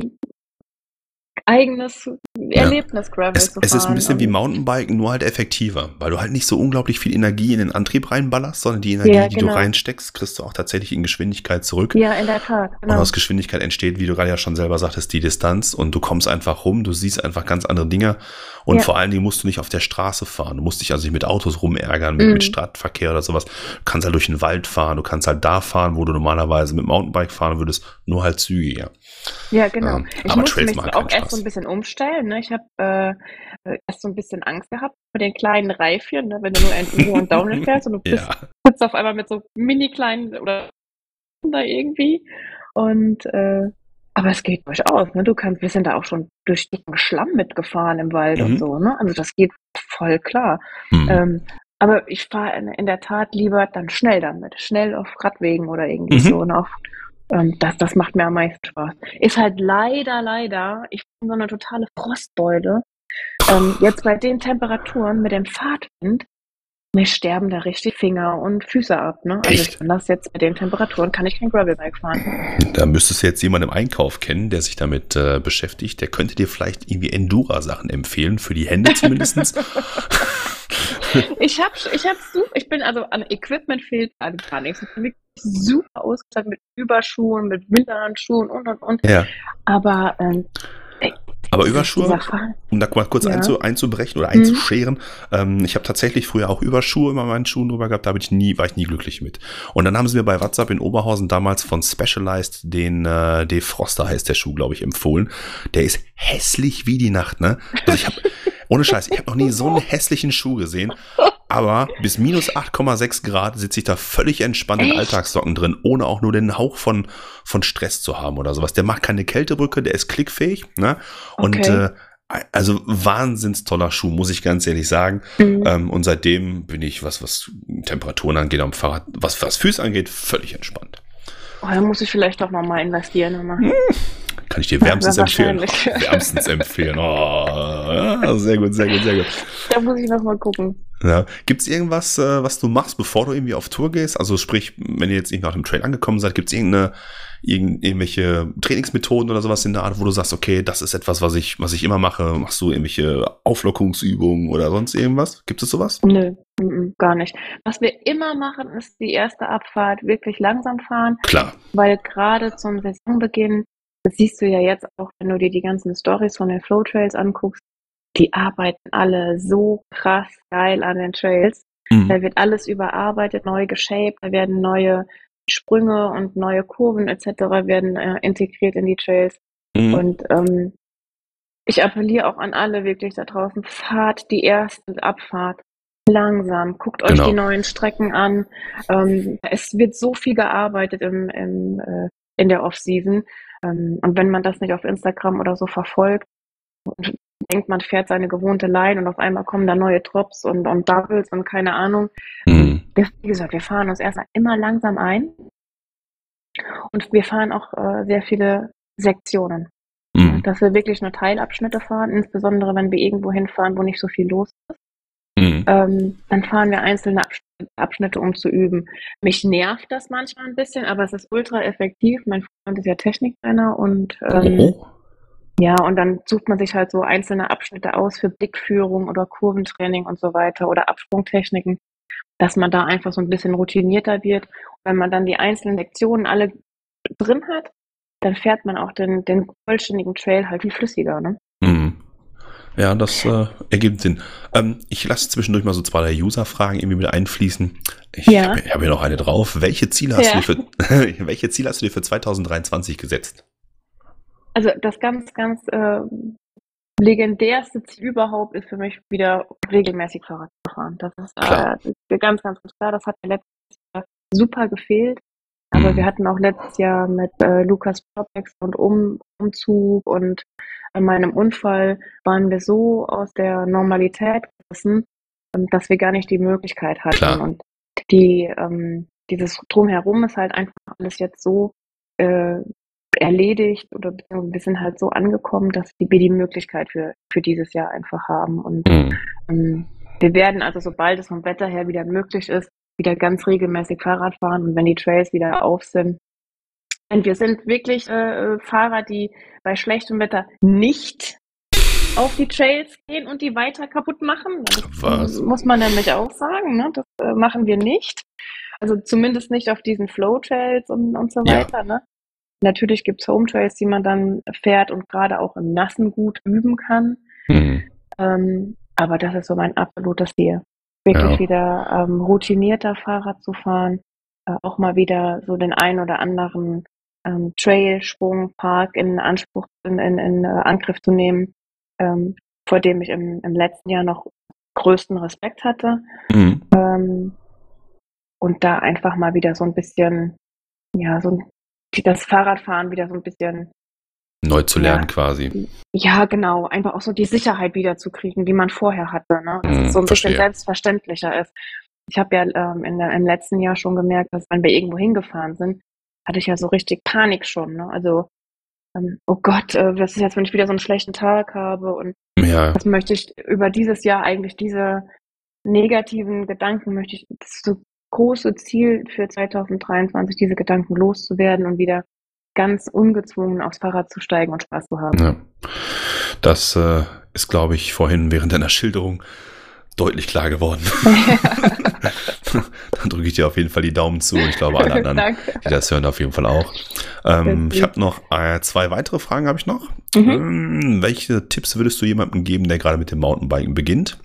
eigenes Ja. Erlebnis, Gravel zu Es ist ein fahren bisschen wie und Mountainbiken, nur halt effektiver, weil du halt nicht so unglaublich viel Energie in den Antrieb reinballerst, sondern die Energie, ja, die du genau. reinsteckst, kriegst du auch tatsächlich in Geschwindigkeit zurück. Ja, in der Tat, Und aus genau. Geschwindigkeit entsteht, wie du gerade ja schon selber sagtest, die Distanz und du kommst einfach rum, du siehst einfach ganz andere Dinge und Ja. vor allen Dingen musst du nicht auf der Straße fahren. Du musst dich also nicht mit Autos rumärgern, mit Mhm. Stadtverkehr oder sowas. Du kannst halt durch den Wald fahren, du kannst halt da fahren, wo du normalerweise mit Mountainbike fahren würdest, nur halt zügiger. Ja, genau. Ich Aber musste Trails mich machen auch keinen erst so 'n Spaß. bisschen umstellen, ne? Ich habe, erst so 'n bisschen Angst gehabt vor den kleinen Reifchen, ne, wenn du nur Enduro und Downhill fährst und du Ja. sitzt auf einmal mit so mini kleinen oder da irgendwie und, aber es geht durchaus, ne? Wir sind da auch schon durch dicken Schlamm mitgefahren im Wald und Mhm. so, ne? Also, das geht voll klar. Mhm. Aber ich fahre in der Tat lieber dann schnell damit, schnell auf Radwegen oder irgendwie so, Mhm. ne, das macht mir am meisten Spaß. Ist halt leider ich bin so 'ne totale Frostbeule. Jetzt bei den Temperaturen mit dem Fahrtwind, mir sterben da richtig Finger und Füße ab, ne? Also, ich Echt? kann das jetzt bei den Temperaturen kann ich kein Gravelbike fahren. Da müsstest du jetzt jemanden im Einkauf kennen, der sich damit beschäftigt. Der könnte dir vielleicht irgendwie Endura-Sachen empfehlen, für die Hände zumindestens. Ich bin also an Equipment fehlt an gar nichts. Ich bin wirklich super ausgestattet mit Überschuhen, mit Winterhandschuhen und. Ja. Aber, Aber dieser Überschuhe, Fall um da mal kurz ja. einzubrechen oder Mhm. einzuscheren, ich habe tatsächlich früher auch Überschuhe immer meinen Schuhen drüber gehabt, war ich nie glücklich mit. Und dann haben sie mir bei WhatsApp in Oberhausen damals von Specialized den Defroster heißt der Schuh, glaube ich, empfohlen. Der ist hässlich wie die Nacht, ne? Also ohne Scheiß, ich habe noch nie so einen hässlichen Schuh gesehen. Aber bis minus 8,6 Grad sitze ich da völlig entspannt in Echt? Alltagssocken drin, ohne auch nur den Hauch von Stress zu haben oder sowas. Der macht keine Kältebrücke, der ist klickfähig, ne? Und Okay. also wahnsinns toller Schuh, muss ich ganz ehrlich sagen. Mhm. Und seitdem bin ich, was Temperaturen angeht am Fahrrad, was Füße angeht, völlig entspannt. Oh, da muss ich vielleicht doch noch mal investieren, immer. Kann ich dir Ja, wärmstens empfehlen. wahrscheinlich. Wärmstens empfehlen. Oh, ja, sehr gut, sehr gut, sehr gut. Da muss ich noch mal gucken. Ja. Gibt es irgendwas, was du machst, bevor du irgendwie auf Tour gehst? Also sprich, wenn ihr jetzt nicht nach dem Trail angekommen seid, gibt es irgendwelche Trainingsmethoden oder sowas in der Art, wo du sagst, okay, das ist etwas, was ich immer mache. Machst du irgendwelche Auflockerungsübungen oder sonst irgendwas? Gibt es sowas? Nö, gar nicht. Was wir immer machen, ist die erste Abfahrt wirklich langsam fahren, Klar. weil grade zum Saisonbeginn das siehst du ja jetzt auch, wenn du dir die ganzen Storys von den Flow Trails anguckst, die arbeiten alle so krass geil an den Trails. Mhm. Da wird alles überarbeitet, neu geshaped, da werden neue Sprünge und neue Kurven et cetera werden, integriert in die Trails. Mhm. Und, ich appelliere auch an alle wirklich da draußen, fahrt die erste Abfahrt langsam, guckt euch die Genau. neuen Strecken an. Es wird so viel gearbeitet in der Off-Season. Und wenn man das nicht auf Instagram oder so verfolgt, denkt, man fährt seine gewohnte Line und auf einmal kommen da neue Drops und Doubles und keine Ahnung. Wie gesagt, wir fahren uns erstmal immer langsam ein und wir fahren auch sehr viele Sektionen. Dass wir wirklich nur Teilabschnitte fahren, insbesondere wenn wir irgendwo hinfahren, wo nicht so viel los ist. Dann fahren wir einzelne Abschnitte, um zu üben. Mich nervt das manchmal ein bisschen, aber es ist ultra effektiv. Mein Freund ist ja Techniktrainer und ja, und dann sucht man sich halt so einzelne Abschnitte aus für Blickführung oder Kurventraining und so weiter oder Absprungtechniken, dass man da einfach so ein bisschen routinierter wird. Und wenn man dann die einzelnen Lektionen alle drin hat, dann fährt man auch den vollständigen Trail halt viel flüssiger, ne? Ja, das ergibt Sinn. Ich lasse zwischendurch mal so 2, 3 User-Fragen irgendwie mit einfließen. Ich habe hier noch eine drauf. Welche Ziele hast du dir für 2023 gesetzt? Also das ganz, ganz legendärste Ziel überhaupt ist für mich wieder regelmäßig Fahrrad zu fahren. Das ist ganz, ganz, ganz klar. Das hat mir letztes Jahr super gefehlt. Aber wir hatten auch letztes Jahr mit Lukas Propex und Umzug und meinem Unfall waren wir so aus der Normalität gerissen, dass wir gar nicht die Möglichkeit hatten. Klar. Und dieses Drumherum ist halt einfach alles jetzt so erledigt oder wir sind halt so angekommen, dass wir die Möglichkeit für dieses Jahr einfach haben. Und wir werden also, sobald es vom Wetter her wieder möglich ist, wieder ganz regelmäßig Fahrrad fahren und wenn die Trails wieder auf sind. Und wir sind wirklich Fahrer, die bei schlechtem Wetter nicht auf die Trails gehen und die weiter kaputt machen. Das muss man nämlich auch sagen, ne? Das machen wir nicht. Also zumindest nicht auf diesen Flow-Trails und so weiter. Ne? Natürlich gibt es Home-Trails, die man dann fährt und gerade auch im Nassen gut üben kann. Aber das ist so mein absolutes Ziel. Wirklich wieder routinierter Fahrrad zu fahren, auch mal wieder so den ein oder anderen Trail, Sprung, Park in Anspruch, in Angriff zu nehmen, vor dem ich im letzten Jahr noch größten Respekt hatte. Und da einfach mal wieder so ein bisschen, das Fahrradfahren wieder so ein bisschen neu zu lernen quasi. Ja, genau. Einfach auch so die Sicherheit wieder zu kriegen, die man vorher hatte. Ne? Dass es so ein bisschen selbstverständlicher ist. Ich habe ja im letzten Jahr schon gemerkt, dass wenn wir irgendwo hingefahren sind, hatte ich ja so richtig Panik schon. Ne? Also, oh Gott, was ist jetzt, wenn ich wieder so einen schlechten Tag habe? Und was möchte ich über dieses Jahr eigentlich, diese negativen Gedanken möchte ich, das ist so große Ziel für 2023, diese Gedanken loszuwerden und wieder ganz ungezwungen aufs Fahrrad zu steigen und Spaß zu haben. Ja. Das ist, glaube ich, vorhin während deiner Schilderung deutlich klar geworden. Dann drücke ich dir auf jeden Fall die Daumen zu. Ich glaube, alle anderen, die das hören, auf jeden Fall auch. Ich habe noch 2 weitere Fragen habe ich noch. Welche Tipps würdest du jemandem geben, der gerade mit dem Mountainbiken beginnt?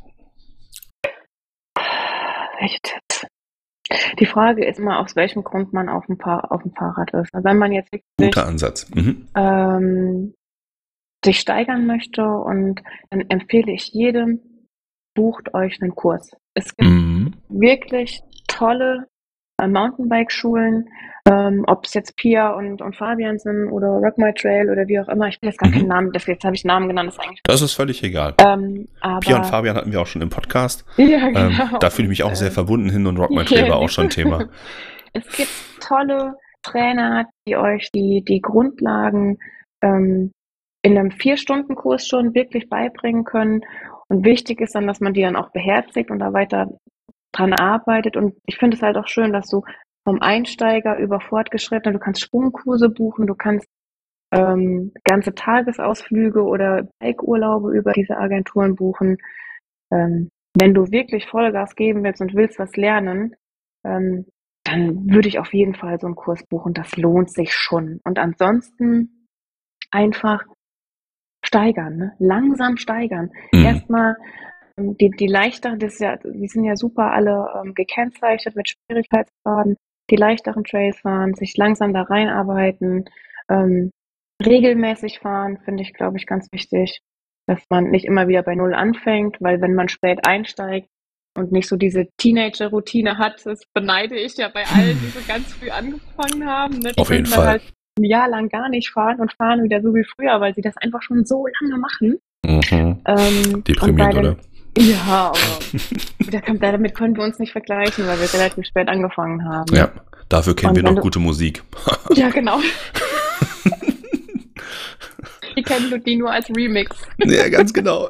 Welche Tipps? Die Frage ist immer, aus welchem Grund man auf dem Fahrrad ist. Also wenn man jetzt wirklich guter Ansatz. sich steigern möchte, und dann empfehle ich jedem, bucht euch einen Kurs. Es gibt wirklich tolle Mountainbike-Schulen, ob es jetzt Pia und Fabian sind oder Rock My Trail oder wie auch immer. Ich will jetzt gar keinen Namen, jetzt habe ich Namen genannt. Das ist völlig egal. Aber Pia und Fabian hatten wir auch schon im Podcast. Ja, genau. Da fühle ich mich auch sehr verbunden hin und Rock My Trail war auch schon Thema. Es gibt tolle Trainer, die euch die Grundlagen in einem 4-Stunden-Kurs schon wirklich beibringen können. Und wichtig ist dann, dass man die dann auch beherzigt und da weiter dran arbeitet. Und ich finde es halt auch schön, dass du vom Einsteiger über Fortgeschrittene, du kannst Sprungkurse buchen, du kannst ganze Tagesausflüge oder Bike-Urlaube über diese Agenturen buchen. Wenn du wirklich Vollgas geben willst und willst was lernen, dann würde ich auf jeden Fall so einen Kurs buchen. Das lohnt sich schon. Und ansonsten einfach steigern, ne? Langsam steigern. Erstmal die leichteren, die sind ja super alle gekennzeichnet mit Schwierigkeitsgraden. Die leichteren Trails fahren, sich langsam da reinarbeiten, regelmäßig fahren, finde ich, glaube ich, ganz wichtig, dass man nicht immer wieder bei Null anfängt, weil wenn man spät einsteigt und nicht so diese Teenager-Routine hat, das beneide ich ja bei allen, die so ganz früh angefangen haben. Ne? Die auf jeden Fall. Halt ein Jahr lang gar nicht fahren und fahren wieder so wie früher, weil sie das einfach schon so lange machen. Mhm. Und Deprimierend, oder? Ja, aber damit können wir uns nicht vergleichen, weil wir relativ spät angefangen haben. Ja, dafür kennen Und wir noch gute Musik. Ja, genau. Die kennen die nur als Remix. Ja, ganz genau.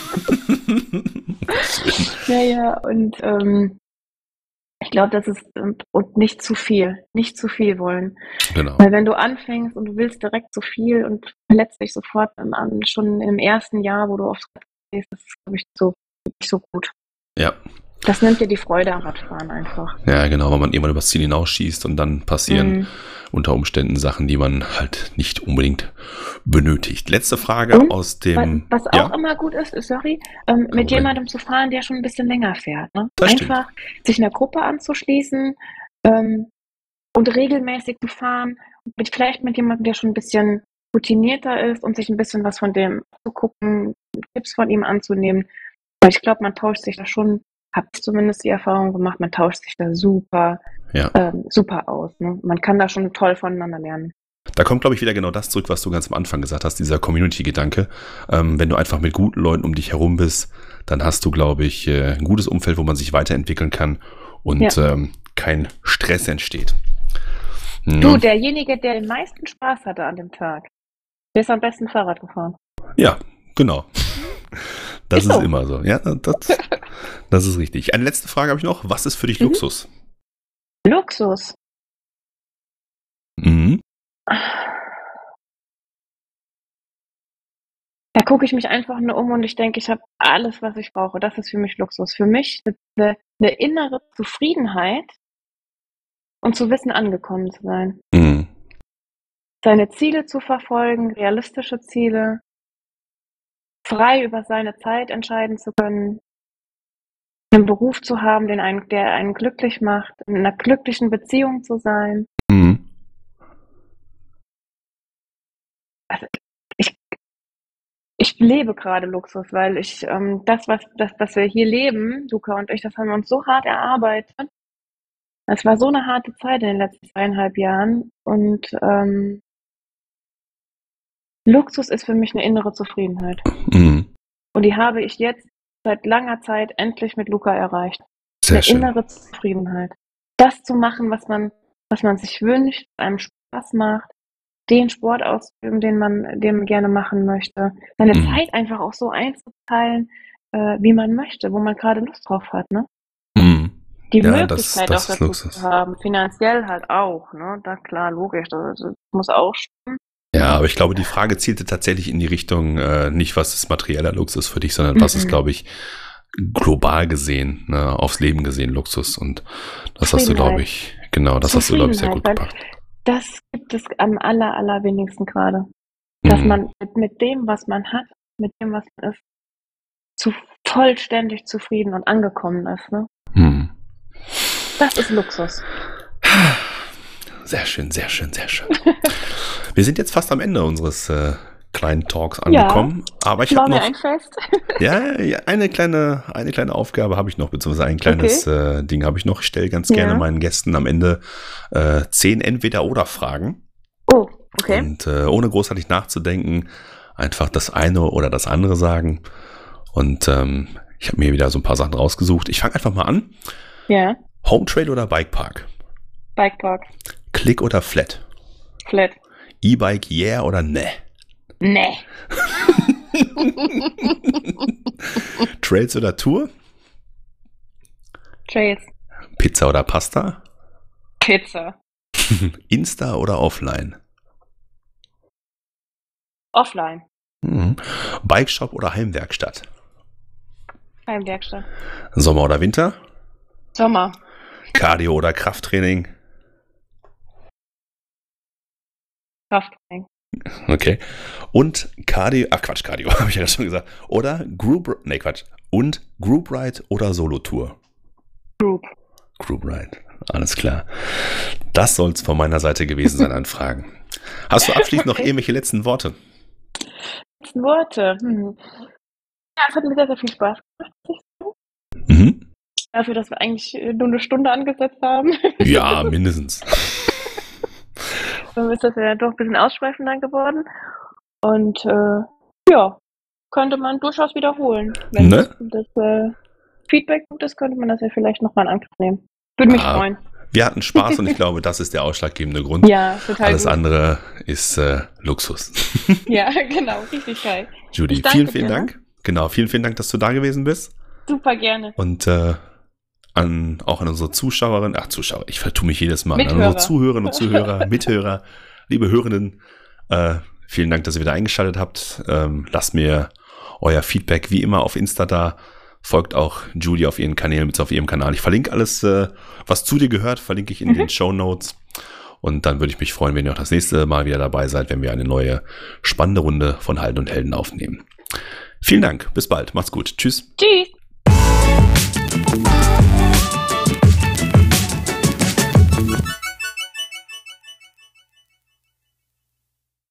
Ja, und ich glaube, das ist und nicht zu viel wollen. Genau. Weil wenn du anfängst und du willst direkt so viel und verletzt dich sofort schon im ersten Jahr, wo du aufs Rad gehst, das ist, glaube ich, nicht so gut. Ja. Das nimmt dir die Freude am Radfahren einfach. Ja, genau, weil man irgendwann übers Ziel hinausschießt und dann passieren unter Umständen Sachen, die man halt nicht unbedingt benötigt. Letzte Frage aus dem... Was auch immer gut ist, sorry, mit jemandem zu fahren, der schon ein bisschen länger fährt. Ne? Einfach sich einer Gruppe anzuschließen und regelmäßig zu fahren, vielleicht mit jemandem, der schon ein bisschen routinierter ist und sich ein bisschen was von dem zu gucken, Tipps von ihm anzunehmen. Weil ich glaube, man tauscht sich da schon, habe ich zumindest die Erfahrung gemacht, man tauscht sich da super aus. Ne? Man kann da schon toll voneinander lernen. Da kommt, glaube ich, wieder genau das zurück, was du ganz am Anfang gesagt hast, dieser Community-Gedanke. Wenn du einfach mit guten Leuten um dich herum bist, dann hast du, glaube ich, ein gutes Umfeld, wo man sich weiterentwickeln kann und kein Stress entsteht. Du, derjenige, der den meisten Spaß hatte an dem Tag, der ist am besten Fahrrad gefahren. Ja, genau. Das ist immer so. Ja, das ist richtig. Eine letzte Frage habe ich noch. Was ist für dich Luxus? Luxus? Da gucke ich mich einfach nur um und ich denke, ich habe alles, was ich brauche. Das ist für mich Luxus. Für mich eine innere Zufriedenheit und zu wissen, angekommen zu sein. Seine Ziele zu verfolgen, realistische Ziele, frei über seine Zeit entscheiden zu können, einen Beruf zu haben, der einen glücklich macht, in einer glücklichen Beziehung zu sein. Also ich lebe gerade Luxus, weil ich das, was wir hier leben, Luca und ich, das haben wir uns so hart erarbeitet. Es war so eine harte Zeit in den letzten 2,5 Jahren und Luxus ist für mich eine innere Zufriedenheit. Und die habe ich jetzt seit langer Zeit endlich mit Luca erreicht. Sehr schön. Innere Zufriedenheit. Das zu machen, was man sich wünscht, einem Spaß macht, den Sport auszuüben, den man gerne machen möchte. Seine Zeit einfach auch so einzuteilen, wie man möchte, wo man gerade Lust drauf hat, ne? Die Möglichkeit auch dazu zu haben, finanziell halt auch, ne? Da klar, logisch, das muss auch stimmen. Ja, aber ich glaube, die Frage zielte tatsächlich in die Richtung, nicht was ist materieller Luxus für dich, sondern was ist, glaube ich, global gesehen, ne, aufs Leben gesehen Luxus. Und das hast du, glaube ich, das hast du, glaube ich, sehr gut gebracht. Das gibt es am allerwenigsten gerade. Dass man mit dem, was man hat, mit dem, was man ist, vollständig zufrieden und angekommen ist. Ne? Das ist Luxus. Sehr schön, sehr schön, sehr schön. Wir sind jetzt fast am Ende unseres kleinen Talks angekommen. Ja, aber ich habe noch ein Fest. eine kleine Aufgabe habe ich noch, beziehungsweise ein kleines Ding habe ich noch. Ich stelle ganz gerne meinen Gästen am Ende 10 Entweder-oder-Fragen. Oh, okay. Und ohne großartig nachzudenken, einfach das eine oder das andere sagen. Und ich habe mir wieder so ein paar Sachen rausgesucht. Ich fange einfach mal an. Ja. Home Trail oder Bikepark? Bikepark. Click oder Flat? Flat. E-Bike yeah oder ne? Nee. Trails oder Tour? Trails. Pizza oder Pasta? Pizza. Insta oder offline? Offline. Bikeshop oder Heimwerkstatt? Heimwerkstatt. Sommer oder Winter? Sommer. Cardio oder Krafttraining? Krafttraining. Okay. Und Cardio, Cardio, habe ich ja schon gesagt. Oder Und Group Ride oder Solo-Tour? Group Ride, alles klar. Das soll es von meiner Seite gewesen sein an Fragen. Hast du abschließend noch irgendwelche letzten Worte? Letzten Worte? Ja, es hat mir sehr, sehr viel Spaß gemacht. Dafür, dass wir eigentlich nur eine Stunde angesetzt haben. Ja, mindestens. Dann ist das ja doch ein bisschen ausschweifender geworden. Und könnte man durchaus wiederholen. Wenn Ne? das Feedback gut ist, könnte man das ja vielleicht nochmal in Angriff nehmen. Würde mich freuen. Wir hatten Spaß und ich glaube, das ist der ausschlaggebende Grund. Ja, total Alles gut. andere ist Luxus. Ja, genau, richtig geil. Judy, Ich danke vielen dir, ne? Dank. Genau, vielen Dank, dass du da gewesen bist. Super gerne. Und auch an unsere Zuschauerinnen, Zuschauer, ich vertue mich jedes Mal, an Mithörer. unsere Zuhörerinnen und Zuhörer, Mithörer, liebe Hörenden, vielen Dank, dass ihr wieder eingeschaltet habt. Lasst mir euer Feedback wie immer auf Insta da. Folgt auch Judy auf ihren Kanälen, mit auf ihrem Kanal. Ich verlinke alles, was zu dir gehört, verlinke ich in den Shownotes. Und dann würde ich mich freuen, wenn ihr auch das nächste Mal wieder dabei seid, wenn wir eine neue spannende Runde von Halden und Helden aufnehmen. Vielen Dank, bis bald, macht's gut, tschüss. Tschüss.